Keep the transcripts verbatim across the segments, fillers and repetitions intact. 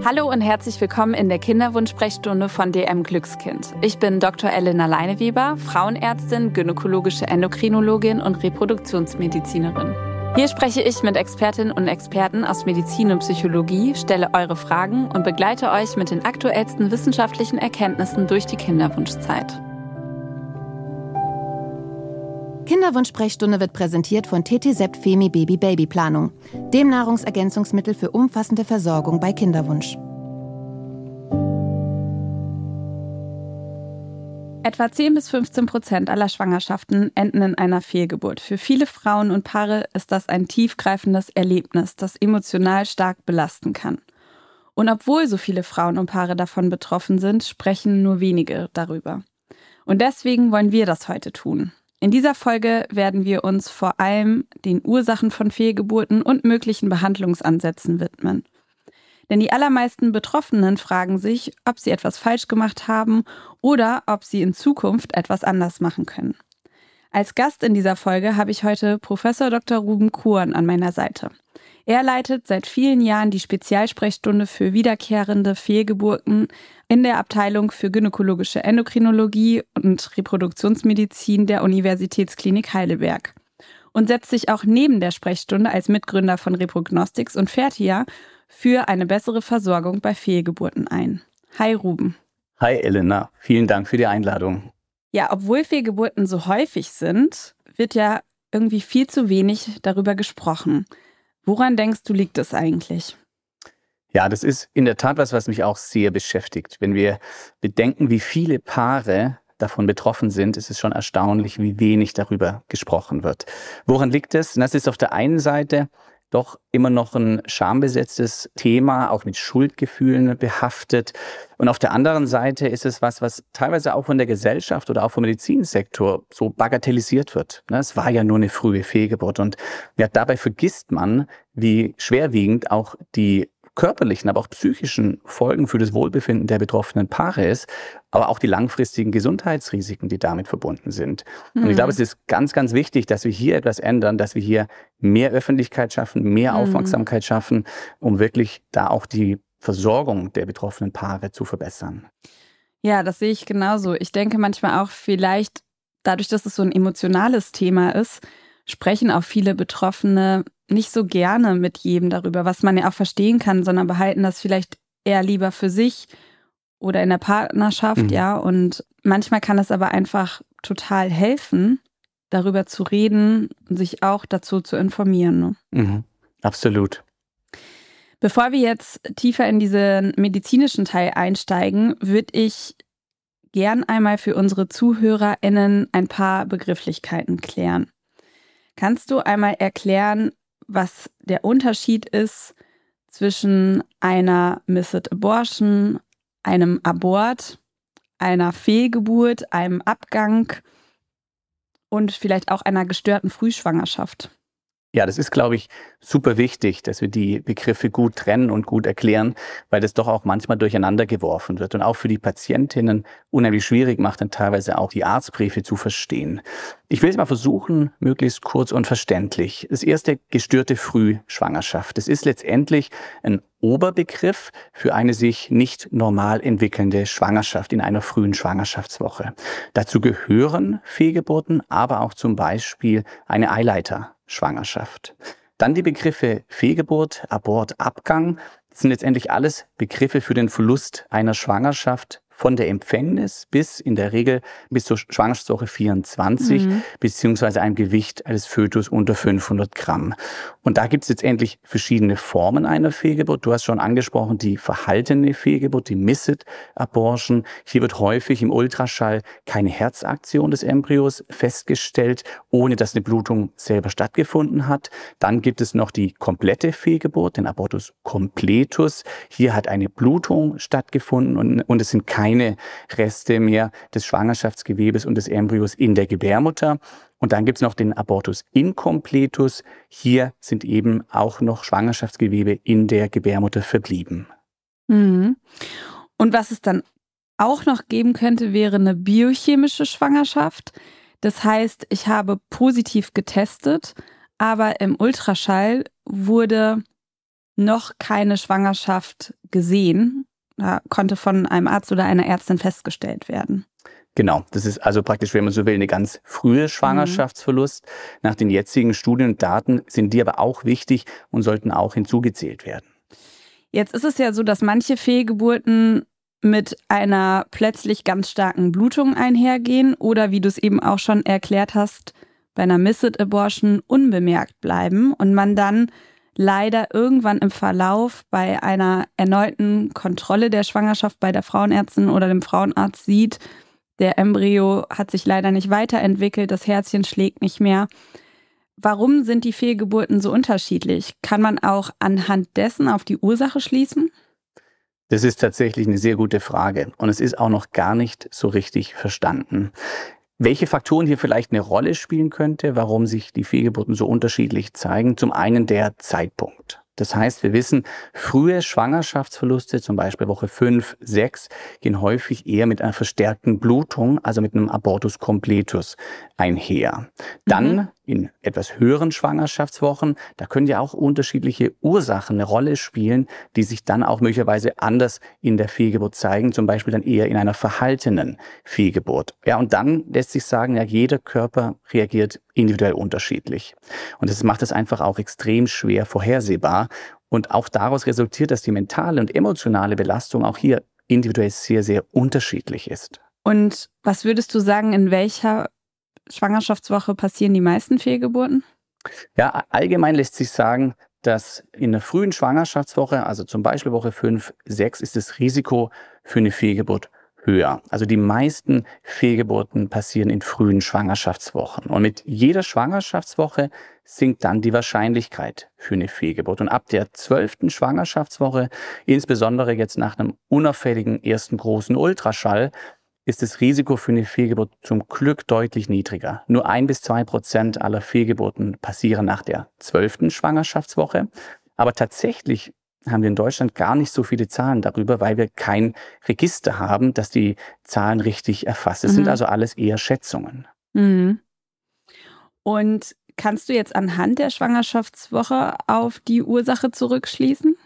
Hallo und herzlich willkommen in der Kinderwunsch-Sprechstunde von D M Glückskind. Ich bin Doktor Elena Leineweber, Frauenärztin, gynäkologische Endokrinologin und Reproduktionsmedizinerin. Hier spreche ich mit Expertinnen und Experten aus Medizin und Psychologie, stelle eure Fragen und begleite euch mit den aktuellsten wissenschaftlichen Erkenntnissen durch die Kinderwunschzeit. Kinderwunsch-Sprechstunde wird präsentiert von T T Sept Femi Baby Babyplanung, dem Nahrungsergänzungsmittel für umfassende Versorgung bei Kinderwunsch. Etwa zehn bis fünfzehn Prozent aller Schwangerschaften enden in einer Fehlgeburt. Für viele Frauen und Paare ist das ein tiefgreifendes Erlebnis, das emotional stark belasten kann. Und obwohl so viele Frauen und Paare davon betroffen sind, sprechen nur wenige darüber. Und deswegen wollen wir das heute tun. In dieser Folge werden wir uns vor allem den Ursachen von Fehlgeburten und möglichen Behandlungsansätzen widmen. Denn die allermeisten Betroffenen fragen sich, ob sie etwas falsch gemacht haben oder ob sie in Zukunft etwas anders machen können. Als Gast in dieser Folge habe ich heute Professor Doktor Ruben Kuren an meiner Seite. Er leitet seit vielen Jahren die Spezialsprechstunde für wiederkehrende Fehlgeburten in der Abteilung für gynäkologische Endokrinologie und Reproduktionsmedizin der Universitätsklinik Heidelberg und setzt sich auch neben der Sprechstunde als Mitgründer von Reprognostics und Fertia für eine bessere Versorgung bei Fehlgeburten ein. Hi Ruben. Hi Elena, vielen Dank für die Einladung. Ja, obwohl Fehlgeburten so häufig sind, wird ja irgendwie viel zu wenig darüber gesprochen. Woran denkst du, liegt es eigentlich? Ja, das ist in der Tat was, was mich auch sehr beschäftigt. Wenn wir bedenken, wie viele Paare davon betroffen sind, ist es schon erstaunlich, wie wenig darüber gesprochen wird. Woran liegt es? Das ist auf der einen Seite doch immer noch ein schambesetztes Thema, auch mit Schuldgefühlen behaftet. Und auf der anderen Seite ist es was, was teilweise auch von der Gesellschaft oder auch vom Medizinsektor so bagatellisiert wird. Es war ja nur eine frühe Fehlgeburt. Und ja, dabei vergisst man, wie schwerwiegend auch die körperlichen, aber auch psychischen Folgen für das Wohlbefinden der betroffenen Paare ist, aber auch die langfristigen Gesundheitsrisiken, die damit verbunden sind. Mhm. Und ich glaube, es ist ganz, ganz wichtig, dass wir hier etwas ändern, dass wir hier mehr Öffentlichkeit schaffen, mehr mhm. Aufmerksamkeit schaffen, um wirklich da auch die Versorgung der betroffenen Paare zu verbessern. Ja, das sehe ich genauso. Ich denke manchmal auch vielleicht, dadurch, dass es so ein emotionales Thema ist, sprechen auch viele Betroffene nicht so gerne mit jedem darüber, was man ja auch verstehen kann, sondern behalten das vielleicht eher lieber für sich oder in der Partnerschaft, mhm. ja. Und manchmal kann es aber einfach total helfen, darüber zu reden und sich auch dazu zu informieren. Ne? Mhm. Absolut. Bevor wir jetzt tiefer in diesen medizinischen Teil einsteigen, würde ich gern einmal für unsere ZuhörerInnen ein paar Begrifflichkeiten klären. Kannst du einmal erklären, was der Unterschied ist zwischen einer Missed Abortion, einem Abort, einer Fehlgeburt, einem Abgang und vielleicht auch einer gestörten Frühschwangerschaft? Ja, das ist, glaube ich, super wichtig, dass wir die Begriffe gut trennen und gut erklären, weil das doch auch manchmal durcheinander geworfen wird und auch für die Patientinnen unheimlich schwierig macht, dann teilweise auch die Arztbriefe zu verstehen. Ich will es mal versuchen, möglichst kurz und verständlich. Das erste, gestörte Frühschwangerschaft. Das ist letztendlich ein Oberbegriff für eine sich nicht normal entwickelnde Schwangerschaft in einer frühen Schwangerschaftswoche. Dazu gehören Fehlgeburten, aber auch zum Beispiel eine Eileiterschwangerschaft. Dann die Begriffe Fehlgeburt, Abort, Abgang. Das sind letztendlich alles Begriffe für den Verlust einer Schwangerschaft von der Empfängnis bis in der Regel bis zur Schwangerschaftswoche vierundzwanzig, mhm. beziehungsweise einem Gewicht eines Fötus unter fünfhundert Gramm. Und da gibt es letztendlich verschiedene Formen einer Fehlgeburt. Du hast schon angesprochen, die verhaltene Fehlgeburt, die Missed Abortion. Hier wird häufig im Ultraschall keine Herzaktion des Embryos festgestellt, ohne dass eine Blutung selber stattgefunden hat. Dann gibt es noch die komplette Fehlgeburt, den Abortus completus. Hier hat eine Blutung stattgefunden und, und es sind keine keine Reste mehr des Schwangerschaftsgewebes und des Embryos in der Gebärmutter. Und dann gibt es noch den Abortus incompletus. Hier sind eben auch noch Schwangerschaftsgewebe in der Gebärmutter verblieben. Mhm. Und was es dann auch noch geben könnte, wäre eine biochemische Schwangerschaft. Das heißt, ich habe positiv getestet, aber im Ultraschall wurde noch keine Schwangerschaft gesehen. Da konnte von einem Arzt oder einer Ärztin festgestellt werden. Genau, das ist also praktisch, wenn man so will, eine ganz frühe Schwangerschaftsverlust. Mhm. Nach den jetzigen Studien und Daten sind die aber auch wichtig und sollten auch hinzugezählt werden. Jetzt ist es ja so, dass manche Fehlgeburten mit einer plötzlich ganz starken Blutung einhergehen oder, wie du es eben auch schon erklärt hast, bei einer Missed Abortion unbemerkt bleiben und man dann leider irgendwann im Verlauf bei einer erneuten Kontrolle der Schwangerschaft bei der Frauenärztin oder dem Frauenarzt sieht, der Embryo hat sich leider nicht weiterentwickelt, das Herzchen schlägt nicht mehr. Warum sind die Fehlgeburten so unterschiedlich? Kann man auch anhand dessen auf die Ursache schließen? Das ist tatsächlich eine sehr gute Frage und es ist auch noch gar nicht so richtig verstanden. Welche Faktoren hier vielleicht eine Rolle spielen könnte, warum sich die Fehlgeburten so unterschiedlich zeigen? Zum einen der Zeitpunkt. Das heißt, wir wissen, frühe Schwangerschaftsverluste, zum Beispiel Woche fünf, sechs, gehen häufig eher mit einer verstärkten Blutung, also mit einem Abortus completus einher. Dann mhm. in etwas höheren Schwangerschaftswochen, da können ja auch unterschiedliche Ursachen eine Rolle spielen, die sich dann auch möglicherweise anders in der Fehlgeburt zeigen, zum Beispiel dann eher in einer verhaltenen Fehlgeburt. Ja, und dann lässt sich sagen, ja, jeder Körper reagiert individuell unterschiedlich. Und das macht es einfach auch extrem schwer vorhersehbar. Und auch daraus resultiert, dass die mentale und emotionale Belastung auch hier individuell sehr, sehr unterschiedlich ist. Und was würdest du sagen, in welcher Schwangerschaftswoche passieren die meisten Fehlgeburten? Ja, allgemein lässt sich sagen, dass in der frühen Schwangerschaftswoche, also zum Beispiel Woche fünf, sechs, ist das Risiko für eine Fehlgeburt höher. Also die meisten Fehlgeburten passieren in frühen Schwangerschaftswochen. Und mit jeder Schwangerschaftswoche sinkt dann die Wahrscheinlichkeit für eine Fehlgeburt. Und ab der zwölften Schwangerschaftswoche, insbesondere jetzt nach einem unauffälligen ersten großen Ultraschall, ist das Risiko für eine Fehlgeburt zum Glück deutlich niedriger. Nur ein bis zwei Prozent aller Fehlgeburten passieren nach der zwölften Schwangerschaftswoche. Aber tatsächlich haben wir in Deutschland gar nicht so viele Zahlen darüber, weil wir kein Register haben, das die Zahlen richtig erfasst. Es mhm. sind also alles eher Schätzungen. Mhm. Und kannst du jetzt anhand der Schwangerschaftswoche auf die Ursache zurückschließen?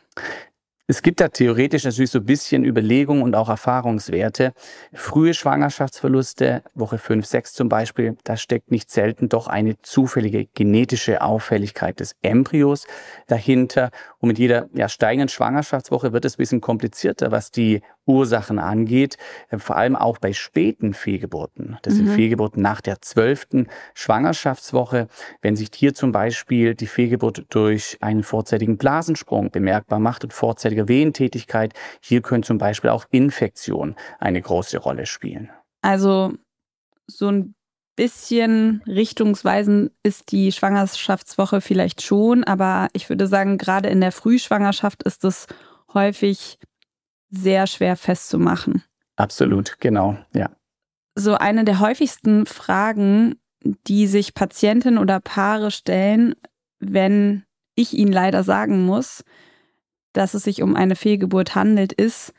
Es gibt da theoretisch natürlich so ein bisschen Überlegungen und auch Erfahrungswerte. Frühe Schwangerschaftsverluste, Woche fünf, sechs zum Beispiel, da steckt nicht selten doch eine zufällige genetische Auffälligkeit des Embryos dahinter. Und mit jeder ja, steigenden Schwangerschaftswoche wird es ein bisschen komplizierter, was die Ursachen angeht. Vor allem auch bei späten Fehlgeburten. Das sind mhm. Fehlgeburten nach der zwölften Schwangerschaftswoche. Wenn sich hier zum Beispiel die Fehlgeburt durch einen vorzeitigen Blasensprung bemerkbar macht und vorzeitige Wehentätigkeit, hier können zum Beispiel auch Infektionen eine große Rolle spielen. Also so ein bisschen richtungsweisend ist die Schwangerschaftswoche vielleicht schon, aber ich würde sagen, gerade in der Frühschwangerschaft ist es häufig sehr schwer festzumachen. Absolut, genau, ja. So eine der häufigsten Fragen, die sich Patientinnen oder Paare stellen, wenn ich ihnen leider sagen muss, dass es sich um eine Fehlgeburt handelt, ist,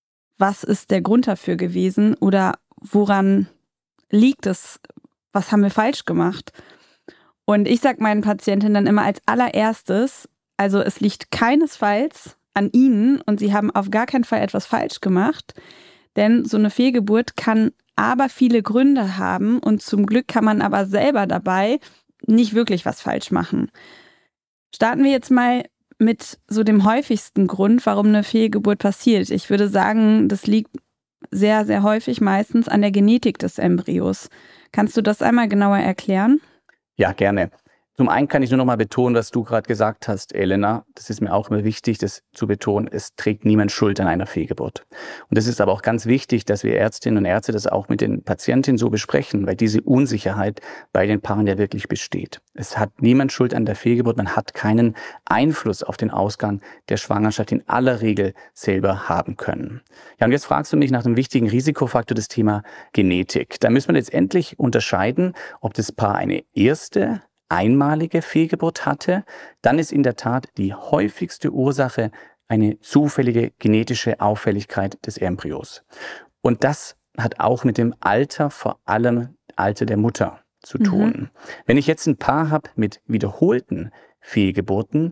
was ist der Grund dafür gewesen oder woran liegt es? Was haben wir falsch gemacht? Und ich sage meinen Patientinnen dann immer als allererstes, also es liegt keinesfalls an ihnen und sie haben auf gar keinen Fall etwas falsch gemacht, denn so eine Fehlgeburt kann aber viele Gründe haben und zum Glück kann man aber selber dabei nicht wirklich was falsch machen. Starten wir jetzt mal mit so dem häufigsten Grund, warum eine Fehlgeburt passiert. Ich würde sagen, das liegt sehr, sehr häufig meistens an der Genetik des Embryos. Kannst du das einmal genauer erklären? Ja, gerne. Zum einen kann ich nur noch mal betonen, was du gerade gesagt hast, Elena. Das ist mir auch immer wichtig, das zu betonen. Es trägt niemand Schuld an einer Fehlgeburt. Und es ist aber auch ganz wichtig, dass wir Ärztinnen und Ärzte das auch mit den Patientinnen so besprechen, weil diese Unsicherheit bei den Paaren ja wirklich besteht. Es hat niemand Schuld an der Fehlgeburt. Man hat keinen Einfluss auf den Ausgang der Schwangerschaft in aller Regel selber haben können. Ja, und jetzt fragst du mich nach dem wichtigen Risikofaktor, das Thema Genetik. Da müssen wir letztendlich unterscheiden, ob das Paar eine erste einmalige Fehlgeburt hatte, dann ist in der Tat die häufigste Ursache eine zufällige genetische Auffälligkeit des Embryos. Und das hat auch mit dem Alter, vor allem Alter der Mutter, zu tun. Mhm. Wenn ich jetzt ein Paar habe mit wiederholten Fehlgeburten,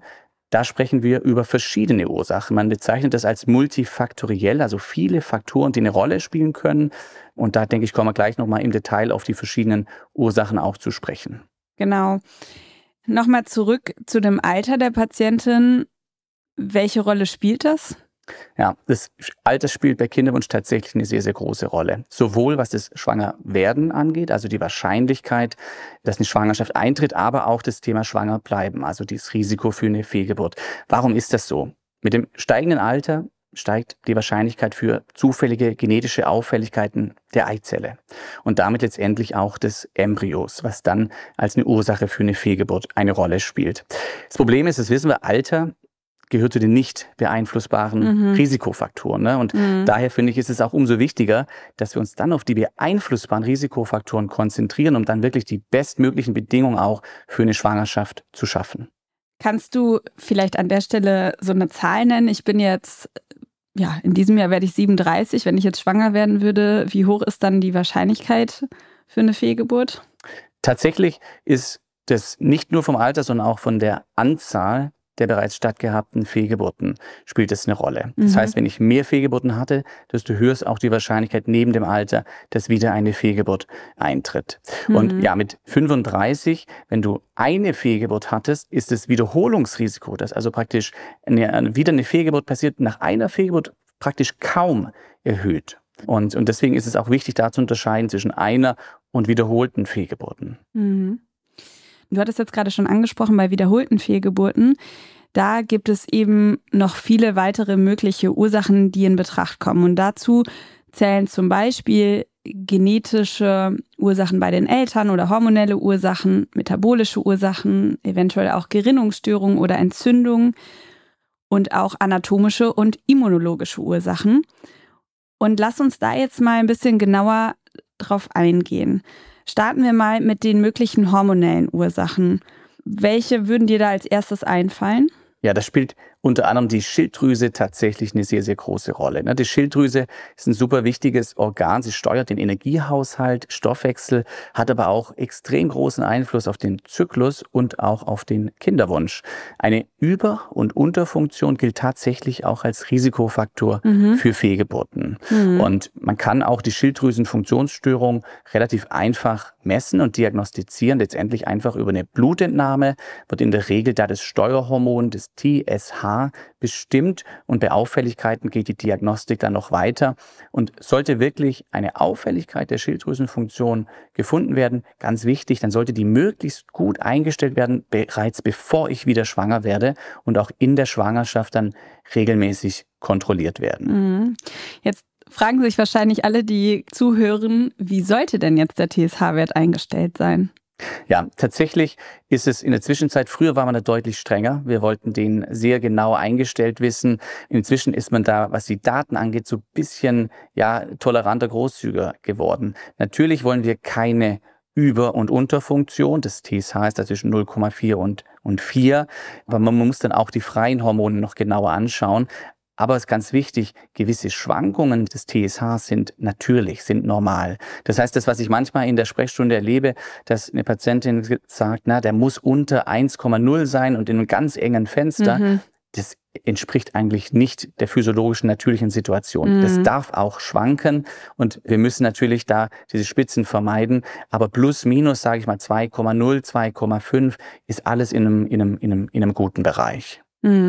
Da sprechen wir über verschiedene Ursachen. Man bezeichnet das als multifaktoriell, also viele Faktoren, die eine Rolle spielen können. Und da denke ich, kommen wir gleich nochmal im Detail auf die verschiedenen Ursachen auch zu sprechen. Genau. Nochmal zurück zu dem Alter der Patientin. Welche Rolle spielt das? Ja, das Alter spielt bei Kinderwunsch tatsächlich eine sehr, sehr große Rolle. Sowohl was das Schwangerwerden angeht, also die Wahrscheinlichkeit, dass eine Schwangerschaft eintritt, aber auch das Thema Schwangerbleiben, also das Risiko für eine Fehlgeburt. Warum ist das so? Mit dem steigenden Alter steigt die Wahrscheinlichkeit für zufällige genetische Auffälligkeiten der Eizelle und damit letztendlich auch des Embryos, was dann als eine Ursache für eine Fehlgeburt eine Rolle spielt. Das Problem ist, das wissen wir, Alter gehört zu den nicht beeinflussbaren mhm. Risikofaktoren. Ne? Und mhm. daher finde ich, ist es auch umso wichtiger, dass wir uns dann auf die beeinflussbaren Risikofaktoren konzentrieren, um dann wirklich die bestmöglichen Bedingungen auch für eine Schwangerschaft zu schaffen. Kannst du vielleicht an der Stelle so eine Zahl nennen? Ich bin jetzt, ja, in diesem Jahr werde ich siebenunddreißig. Wenn ich jetzt schwanger werden würde, wie hoch ist dann die Wahrscheinlichkeit für eine Fehlgeburt? Tatsächlich ist das nicht nur vom Alter, sondern auch von der Anzahl der bereits stattgehabten Fehlgeburten spielt es eine Rolle. Das mhm. heißt, wenn ich mehr Fehlgeburten hatte, desto höher ist auch die Wahrscheinlichkeit neben dem Alter, dass wieder eine Fehlgeburt eintritt. Mhm. Und ja, mit fünfunddreißig, wenn du eine Fehlgeburt hattest, ist das Wiederholungsrisiko, dass also praktisch eine, wieder eine Fehlgeburt passiert, nach einer Fehlgeburt praktisch kaum erhöht. Und, und deswegen ist es auch wichtig, da zu unterscheiden zwischen einer und wiederholten Fehlgeburten. Mhm. Du hattest jetzt gerade schon angesprochen, bei wiederholten Fehlgeburten, da gibt es eben noch viele weitere mögliche Ursachen, die in Betracht kommen. Und dazu zählen zum Beispiel genetische Ursachen bei den Eltern oder hormonelle Ursachen, metabolische Ursachen, eventuell auch Gerinnungsstörungen oder Entzündungen und auch anatomische und immunologische Ursachen. Und lass uns da jetzt mal ein bisschen genauer drauf eingehen. Starten wir mal mit den möglichen hormonellen Ursachen. Welche würden dir da als erstes einfallen? Ja, das spielt unter anderem die Schilddrüse tatsächlich eine sehr, sehr große Rolle. Die Schilddrüse ist ein super wichtiges Organ. Sie steuert den Energiehaushalt, Stoffwechsel, hat aber auch extrem großen Einfluss auf den Zyklus und auch auf den Kinderwunsch. Eine Über- und Unterfunktion gilt tatsächlich auch als Risikofaktor mhm. für Fehlgeburten. Mhm. Und man kann auch die Schilddrüsenfunktionsstörung relativ einfach messen und diagnostizieren. Letztendlich einfach über eine Blutentnahme wird in der Regel da das Steuerhormon, das T S H, bestimmt und bei Auffälligkeiten geht die Diagnostik dann noch weiter. Und sollte wirklich eine Auffälligkeit der Schilddrüsenfunktion gefunden werden, ganz wichtig, dann sollte die möglichst gut eingestellt werden, bereits bevor ich wieder schwanger werde und auch in der Schwangerschaft dann regelmäßig kontrolliert werden. Jetzt fragen sich wahrscheinlich alle, die zuhören, wie sollte denn jetzt der T S H-Wert eingestellt sein? Ja, tatsächlich ist es in der Zwischenzeit, früher war man da deutlich strenger. Wir wollten den sehr genau eingestellt wissen. Inzwischen ist man da, was die Daten angeht, so ein bisschen ja, toleranter, großzügiger geworden. Natürlich wollen wir keine Über- und Unterfunktion. Das T S H ist da zwischen null Komma vier und, und vier. Aber man muss dann auch die freien Hormone noch genauer anschauen. Aber es ist ganz wichtig, gewisse Schwankungen des T S H sind natürlich, sind normal. Das heißt, das, was ich manchmal in der Sprechstunde erlebe, dass eine Patientin sagt, na, der muss unter eins Komma null sein und in einem ganz engen Fenster. Mhm. Das entspricht eigentlich nicht der physiologischen, natürlichen Situation. Mhm. Das darf auch schwanken und wir müssen natürlich da diese Spitzen vermeiden. Aber plus, minus, sage ich mal, zwei Komma null, zwei Komma fünf ist alles in einem, in einem, in einem, in einem guten Bereich.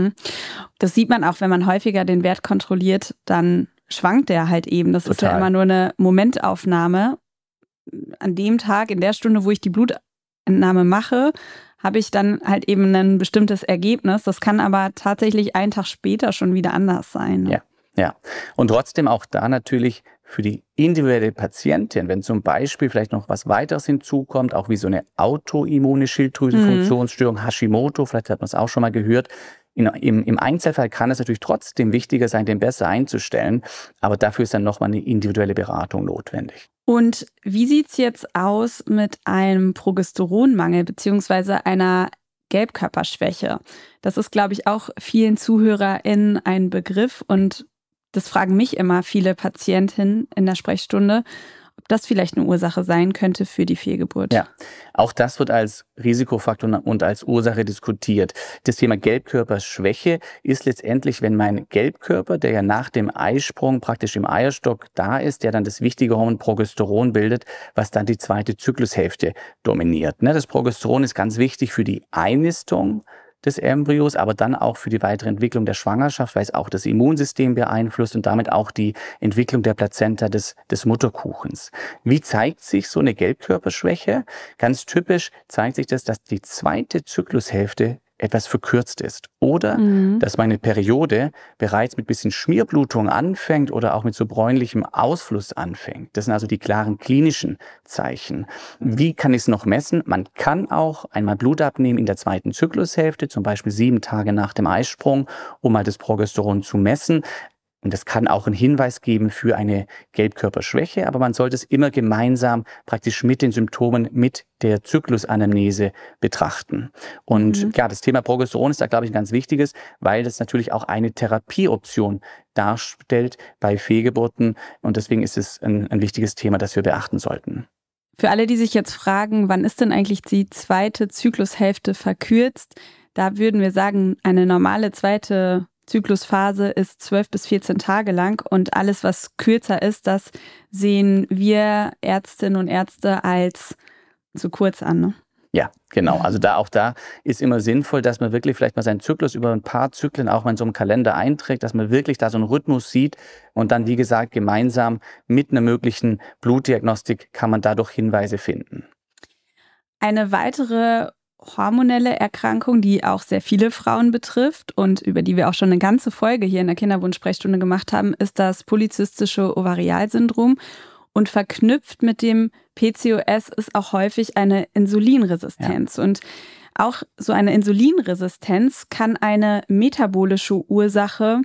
Das sieht man auch, wenn man häufiger den Wert kontrolliert, dann schwankt der halt eben. Das Total. Ist ja immer nur eine Momentaufnahme. An dem Tag, in der Stunde, wo ich die Blutentnahme mache, habe ich dann halt eben ein bestimmtes Ergebnis. Das kann aber tatsächlich einen Tag später schon wieder anders sein. Ja, ja. Und trotzdem auch da natürlich für die individuelle Patientin, wenn zum Beispiel vielleicht noch was weiteres hinzukommt, auch wie so eine autoimmune Schilddrüsenfunktionsstörung, mhm. Hashimoto, vielleicht hat man es auch schon mal gehört. In, im, Im Einzelfall kann es natürlich trotzdem wichtiger sein, den besser einzustellen, aber dafür ist dann nochmal eine individuelle Beratung notwendig. Und wie sieht es jetzt aus mit einem Progesteronmangel beziehungsweise einer Gelbkörperschwäche? Das ist, glaube ich, auch vielen ZuhörerInnen ein Begriff und das fragen mich immer viele Patientinnen in der Sprechstunde, ob das vielleicht eine Ursache sein könnte für die Fehlgeburt. Ja, auch das wird als Risikofaktor und als Ursache diskutiert. Das Thema Gelbkörperschwäche ist letztendlich, wenn mein Gelbkörper, der ja nach dem Eisprung praktisch im Eierstock da ist, der dann das wichtige Hormon Progesteron bildet, was dann die zweite Zyklushälfte dominiert. Das Progesteron ist ganz wichtig für die Einnistung des Embryos, aber dann auch für die weitere Entwicklung der Schwangerschaft, weil es auch das Immunsystem beeinflusst und damit auch die Entwicklung der Plazenta des, des Mutterkuchens. Wie zeigt sich so eine Gelbkörperschwäche? Ganz typisch zeigt sich das, dass die zweite Zyklushälfte etwas verkürzt ist oder mhm. dass meine Periode bereits mit bisschen Schmierblutung anfängt oder auch mit so bräunlichem Ausfluss anfängt. Das sind also die klaren klinischen Zeichen. Wie kann ich es noch messen? Man kann auch einmal Blut abnehmen in der zweiten Zyklushälfte, zum Beispiel sieben Tage nach dem Eisprung, um mal das Progesteron zu messen. Und das kann auch einen Hinweis geben für eine Gelbkörperschwäche, aber man sollte es immer gemeinsam praktisch mit den Symptomen, mit der Zyklusanamnese betrachten. Und mhm. ja, das Thema Progesteron ist da, glaube ich, ein ganz wichtiges, weil das natürlich auch eine Therapieoption darstellt bei Fehlgeburten. Und deswegen ist es ein, ein wichtiges Thema, das wir beachten sollten. Für alle, die sich jetzt fragen, wann ist denn eigentlich die zweite Zyklushälfte verkürzt? Da würden wir sagen, eine normale zweite Zyklusphase ist zwölf bis vierzehn Tage lang und alles, was kürzer ist, das sehen wir Ärztinnen und Ärzte als zu kurz an. Ne? Ja, genau. Also da auch da ist immer sinnvoll, dass man wirklich vielleicht mal seinen Zyklus über ein paar Zyklen auch mal in so einem Kalender einträgt, dass man wirklich da so einen Rhythmus sieht und dann, wie gesagt, gemeinsam mit einer möglichen Blutdiagnostik kann man dadurch Hinweise finden. Eine weitere hormonelle Erkrankung, die auch sehr viele Frauen betrifft und über die wir auch schon eine ganze Folge hier in der Kinderwunsch-Sprechstunde gemacht haben, ist das polyzystische Ovarialsyndrom. Und verknüpft mit dem P C O S ist auch häufig eine Insulinresistenz. Ja. Und auch so eine Insulinresistenz kann eine metabolische Ursache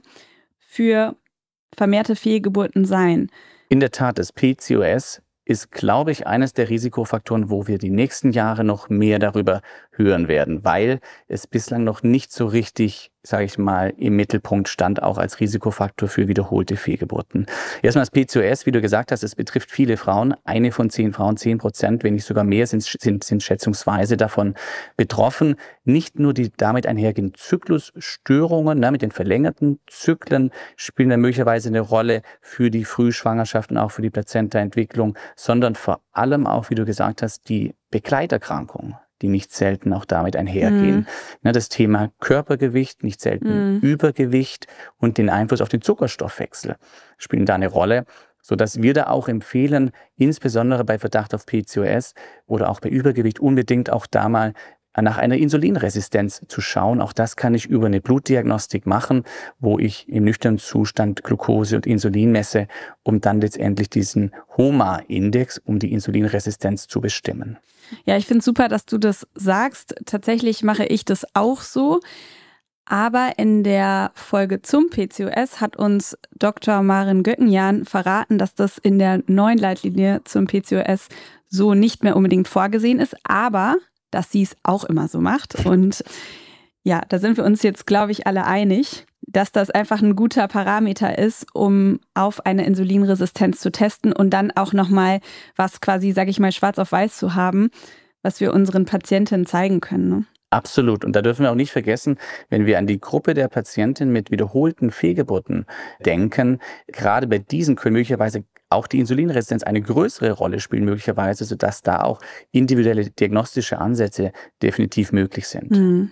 für vermehrte Fehlgeburten sein. In der Tat, das P C O S ist, glaube ich, eines der Risikofaktoren, wo wir die nächsten Jahre noch mehr darüber hören werden, weil es bislang noch nicht so richtig, sage ich mal, im Mittelpunkt stand, auch als Risikofaktor für wiederholte Fehlgeburten. Erstmal das P C O S, wie du gesagt hast, es betrifft viele Frauen. Eine von zehn Frauen, zehn Prozent, wenn nicht sogar mehr, sind, sind, sind schätzungsweise davon betroffen. Nicht nur die damit einhergehenden Zyklusstörungen, ne, mit den verlängerten Zyklen spielen da möglicherweise eine Rolle für die Frühschwangerschaft und auch für die Plazenta-Entwicklung, sondern vor allem auch, wie du gesagt hast, die Begleiterkrankungen, die nicht selten auch damit einhergehen. Mhm. Ne, das Thema Körpergewicht, nicht selten mhm. Übergewicht und den Einfluss auf den Zuckerstoffwechsel spielen da eine Rolle, sodass wir da auch empfehlen, insbesondere bei Verdacht auf P C O S oder auch bei Übergewicht unbedingt auch da mal nach einer Insulinresistenz zu schauen. Auch das kann ich über eine Blutdiagnostik machen, wo ich im nüchternen Zustand Glucose und Insulin messe, um dann letztendlich diesen H O M A-Index, um die Insulinresistenz zu bestimmen. Ja, ich finde es super, dass du das sagst. Tatsächlich mache ich das auch so. Aber in der Folge zum P C O S hat uns Doktor Maren Göckenjahn verraten, dass das in der neuen Leitlinie zum P C O S so nicht mehr unbedingt vorgesehen ist, aber dass sie es auch immer so macht. Und ja, da sind wir uns jetzt, glaube ich, alle einig, dass das einfach ein guter Parameter ist, um auf eine Insulinresistenz zu testen und dann auch nochmal was quasi, sage ich mal, schwarz auf weiß zu haben, was wir unseren Patientinnen zeigen können. Ne? Absolut. Und da dürfen wir auch nicht vergessen, wenn wir an die Gruppe der Patientinnen mit wiederholten Fehlgeburten denken, gerade bei diesen können möglicherweise auch die Insulinresistenz eine größere Rolle spielen, möglicherweise, sodass da auch individuelle diagnostische Ansätze definitiv möglich sind. Mhm.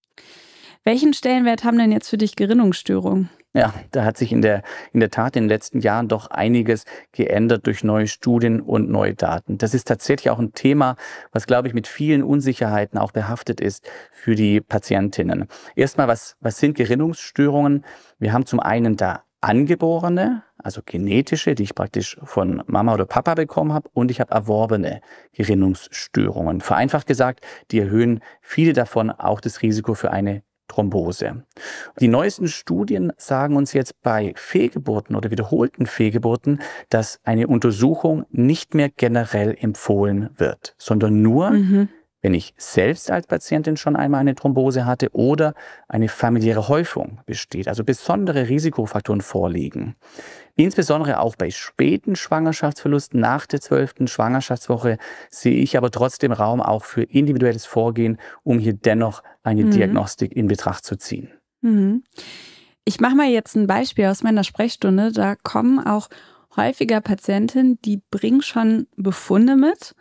Welchen Stellenwert haben denn jetzt für dich Gerinnungsstörungen? Ja, da hat sich in der, in der Tat in den letzten Jahren doch einiges geändert durch neue Studien und neue Daten. Das ist tatsächlich auch ein Thema, was, glaube ich, mit vielen Unsicherheiten auch behaftet ist für die Patientinnen. Erstmal, was, was sind Gerinnungsstörungen? Wir haben zum einen da angeborene, also genetische, die ich praktisch von Mama oder Papa bekommen habe, und ich habe erworbene Gerinnungsstörungen. Vereinfacht gesagt, die erhöhen viele davon auch das Risiko für eine Thrombose. Die neuesten Studien sagen uns jetzt bei Fehlgeburten oder wiederholten Fehlgeburten, dass eine Untersuchung nicht mehr generell empfohlen wird, sondern nur, mhm. wenn ich selbst als Patientin schon einmal eine Thrombose hatte oder eine familiäre Häufung besteht, also besondere Risikofaktoren vorliegen. Insbesondere auch bei späten Schwangerschaftsverlusten nach der zwölften Schwangerschaftswoche sehe ich aber trotzdem Raum auch für individuelles Vorgehen, um hier dennoch eine mhm. Diagnostik in Betracht zu ziehen. Mhm. Ich mache mal jetzt ein Beispiel aus meiner Sprechstunde. Da kommen auch häufiger Patientinnen, die bringen schon Befunde mit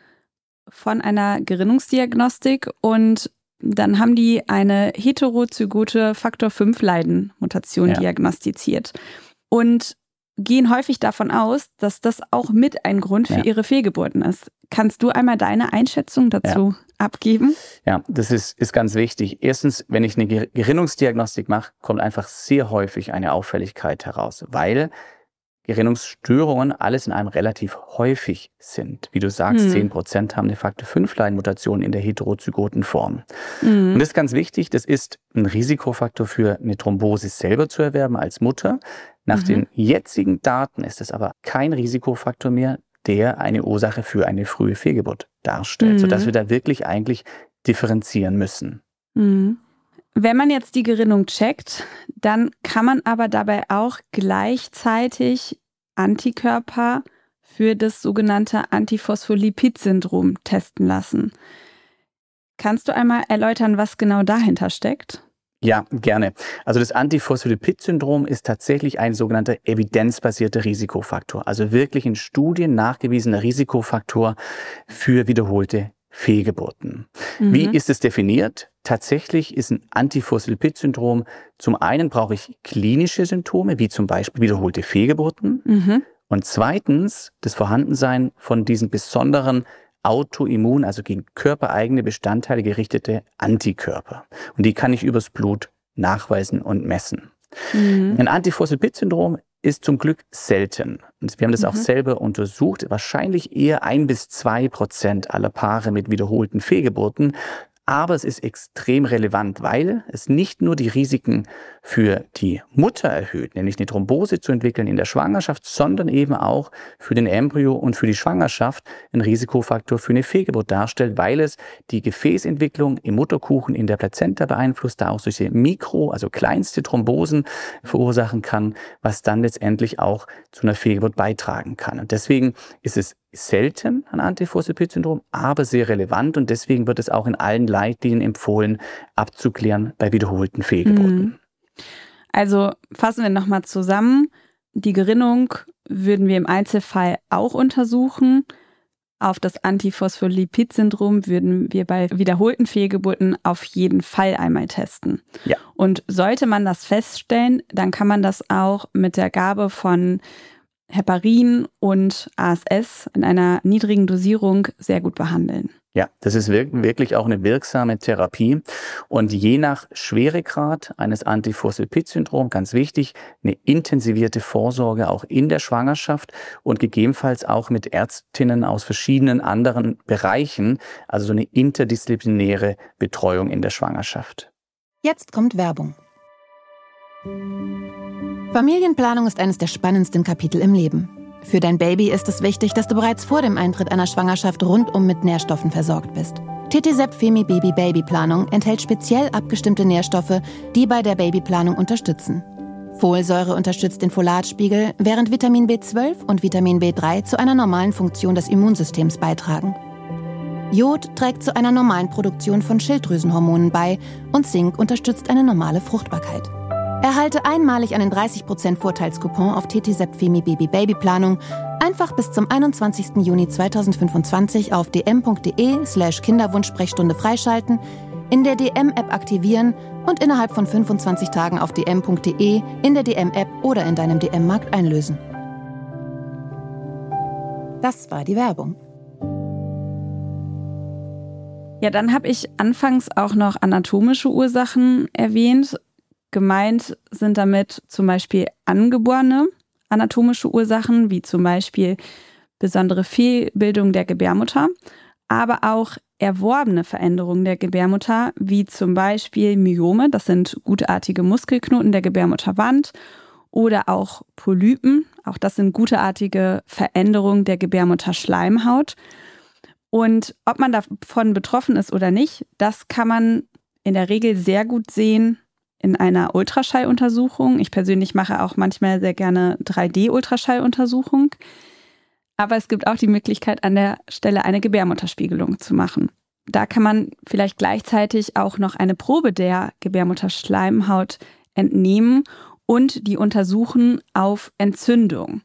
von einer Gerinnungsdiagnostik und dann haben die eine heterozygote Faktor fünf Leiden-Mutation ja. diagnostiziert und gehen häufig davon aus, dass das auch mit ein Grund für ja. ihre Fehlgeburten ist. Kannst du einmal deine Einschätzung dazu ja. abgeben? Ja, das ist, ist ganz wichtig. Erstens, wenn ich eine Gerinnungsdiagnostik mache, kommt einfach sehr häufig eine Auffälligkeit heraus, weil Gerinnungsstörungen alles in einem relativ häufig sind. Wie du sagst, hm. zehn Prozent haben eine Faktor fünf Leiden-Mutation in der heterozygoten Form. Hm. Und das ist ganz wichtig, das ist ein Risikofaktor für eine Thrombose selber zu erwerben als Mutter. Nach mhm. den jetzigen Daten ist es aber kein Risikofaktor mehr, der eine Ursache für eine frühe Fehlgeburt darstellt, mhm. sodass wir da wirklich eigentlich differenzieren müssen. Mhm. Wenn man jetzt die Gerinnung checkt, dann kann man aber dabei auch gleichzeitig Antikörper für das sogenannte Antiphospholipid-Syndrom testen lassen. Kannst du einmal erläutern, was genau dahinter steckt? Ja, gerne. Also das Antiphospholipid-Syndrom ist tatsächlich ein sogenannter evidenzbasierter Risikofaktor, also wirklich in Studien nachgewiesener Risikofaktor für wiederholte Fehlgeburten. Mhm. Wie ist es definiert? Tatsächlich ist ein Antiphospholipid-Syndrom, zum einen brauche ich klinische Symptome, wie zum Beispiel wiederholte Fehlgeburten. Mhm. Und zweitens das Vorhandensein von diesen besonderen autoimmun, also gegen körpereigene Bestandteile gerichtete Antikörper. Und die kann ich übers Blut nachweisen und messen. Mhm. Ein Antiphospholipid-Syndrom ist zum Glück selten. Und wir haben das mhm. auch selber untersucht. Wahrscheinlich eher ein bis zwei Prozent aller Paare mit wiederholten Fehlgeburten. Aber es ist extrem relevant, weil es nicht nur die Risiken für die Mutter erhöht, nämlich eine Thrombose zu entwickeln in der Schwangerschaft, sondern eben auch für den Embryo und für die Schwangerschaft ein Risikofaktor für eine Fehlgeburt darstellt, weil es die Gefäßentwicklung im Mutterkuchen in der Plazenta beeinflusst, da auch solche Mikro-, also kleinste Thrombosen verursachen kann, was dann letztendlich auch zu einer Fehlgeburt beitragen kann. Und deswegen ist es selten ein Antiphospholipid-Syndrom, aber sehr relevant und deswegen wird es auch in allen Leitlinien empfohlen, abzuklären bei wiederholten Fehlgeburten. Also fassen wir nochmal zusammen. Die Gerinnung würden wir im Einzelfall auch untersuchen. Auf das Antiphospholipid-Syndrom würden wir bei wiederholten Fehlgeburten auf jeden Fall einmal testen. Ja. Und sollte man das feststellen, dann kann man das auch mit der Gabe von Heparin und A S S in einer niedrigen Dosierung sehr gut behandeln. Ja, das ist wirklich auch eine wirksame Therapie. Und je nach Schweregrad eines Antiphospholipid-Syndroms, ganz wichtig, eine intensivierte Vorsorge auch in der Schwangerschaft und gegebenenfalls auch mit Ärztinnen aus verschiedenen anderen Bereichen, also so eine interdisziplinäre Betreuung in der Schwangerschaft. Jetzt kommt Werbung. Familienplanung ist eines der spannendsten Kapitel im Leben. Für dein Baby ist es wichtig, dass du bereits vor dem Eintritt einer Schwangerschaft rundum mit Nährstoffen versorgt bist. T T Sepp Femi Baby Babyplanung enthält speziell abgestimmte Nährstoffe, die bei der Babyplanung unterstützen. Folsäure unterstützt den Folatspiegel, während Vitamin B zwölf und Vitamin B drei zu einer normalen Funktion des Immunsystems beitragen. Jod trägt zu einer normalen Produktion von Schilddrüsenhormonen bei und Zink unterstützt eine normale Fruchtbarkeit. Erhalte einmalig einen dreißig Prozent Vorteilscoupon auf T T Sepp Femi Baby Babyplanung einfach bis zum einundzwanzigsten Juni zweitausendfünfundzwanzig auf dm.de slash Kinderwunsch-Sprechstunde freischalten, in der D M-App aktivieren und innerhalb von fünfundzwanzig Tagen auf dm.de, in der D M-App oder in deinem D M-Markt einlösen. Das war die Werbung. Ja, dann habe ich anfangs auch noch anatomische Ursachen erwähnt. Gemeint sind damit zum Beispiel angeborene anatomische Ursachen, wie zum Beispiel besondere Fehlbildung der Gebärmutter, aber auch erworbene Veränderungen der Gebärmutter, wie zum Beispiel Myome, das sind gutartige Muskelknoten der Gebärmutterwand, oder auch Polypen, auch das sind gutartige Veränderungen der Gebärmutterschleimhaut. Und ob man davon betroffen ist oder nicht, das kann man in der Regel sehr gut sehen in einer Ultraschalluntersuchung. Ich persönlich mache auch manchmal sehr gerne drei D-Ultraschalluntersuchung. Aber es gibt auch die Möglichkeit, an der Stelle eine Gebärmutterspiegelung zu machen. Da kann man vielleicht gleichzeitig auch noch eine Probe der Gebärmutterschleimhaut entnehmen und die untersuchen auf Entzündung.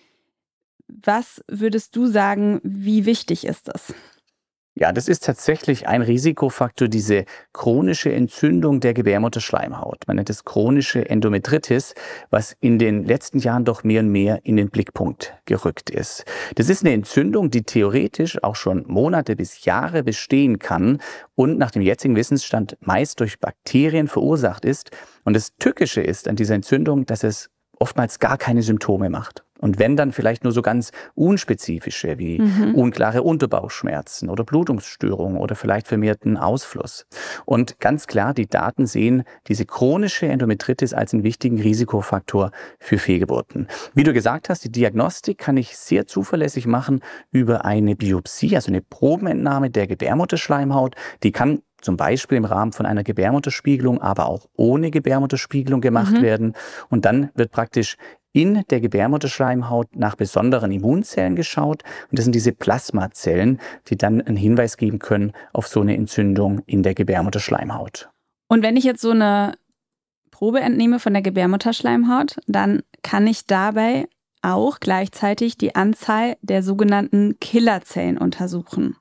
Was würdest du sagen, wie wichtig ist das? Ja, das ist tatsächlich ein Risikofaktor, diese chronische Entzündung der Gebärmutterschleimhaut. Man nennt es chronische Endometritis, was in den letzten Jahren doch mehr und mehr in den Blickpunkt gerückt ist. Das ist eine Entzündung, die theoretisch auch schon Monate bis Jahre bestehen kann und nach dem jetzigen Wissensstand meist durch Bakterien verursacht ist. Und das Tückische ist an dieser Entzündung, dass es oftmals gar keine Symptome macht. Und wenn dann vielleicht nur so ganz unspezifische wie mhm. unklare Unterbauchschmerzen oder Blutungsstörungen oder vielleicht vermehrten Ausfluss. Und ganz klar, die Daten sehen diese chronische Endometritis als einen wichtigen Risikofaktor für Fehlgeburten. Wie du gesagt hast, die Diagnostik kann ich sehr zuverlässig machen über eine Biopsie, also eine Probenentnahme der Gebärmutterschleimhaut. Die kann zum Beispiel im Rahmen von einer Gebärmutterspiegelung, aber auch ohne Gebärmutterspiegelung gemacht mhm. werden. Und dann wird praktisch in der Gebärmutterschleimhaut nach besonderen Immunzellen geschaut. Und das sind diese Plasmazellen, die dann einen Hinweis geben können auf so eine Entzündung in der Gebärmutterschleimhaut. Und wenn ich jetzt so eine Probe entnehme von der Gebärmutterschleimhaut, dann kann ich dabei auch gleichzeitig die Anzahl der sogenannten Killerzellen untersuchen.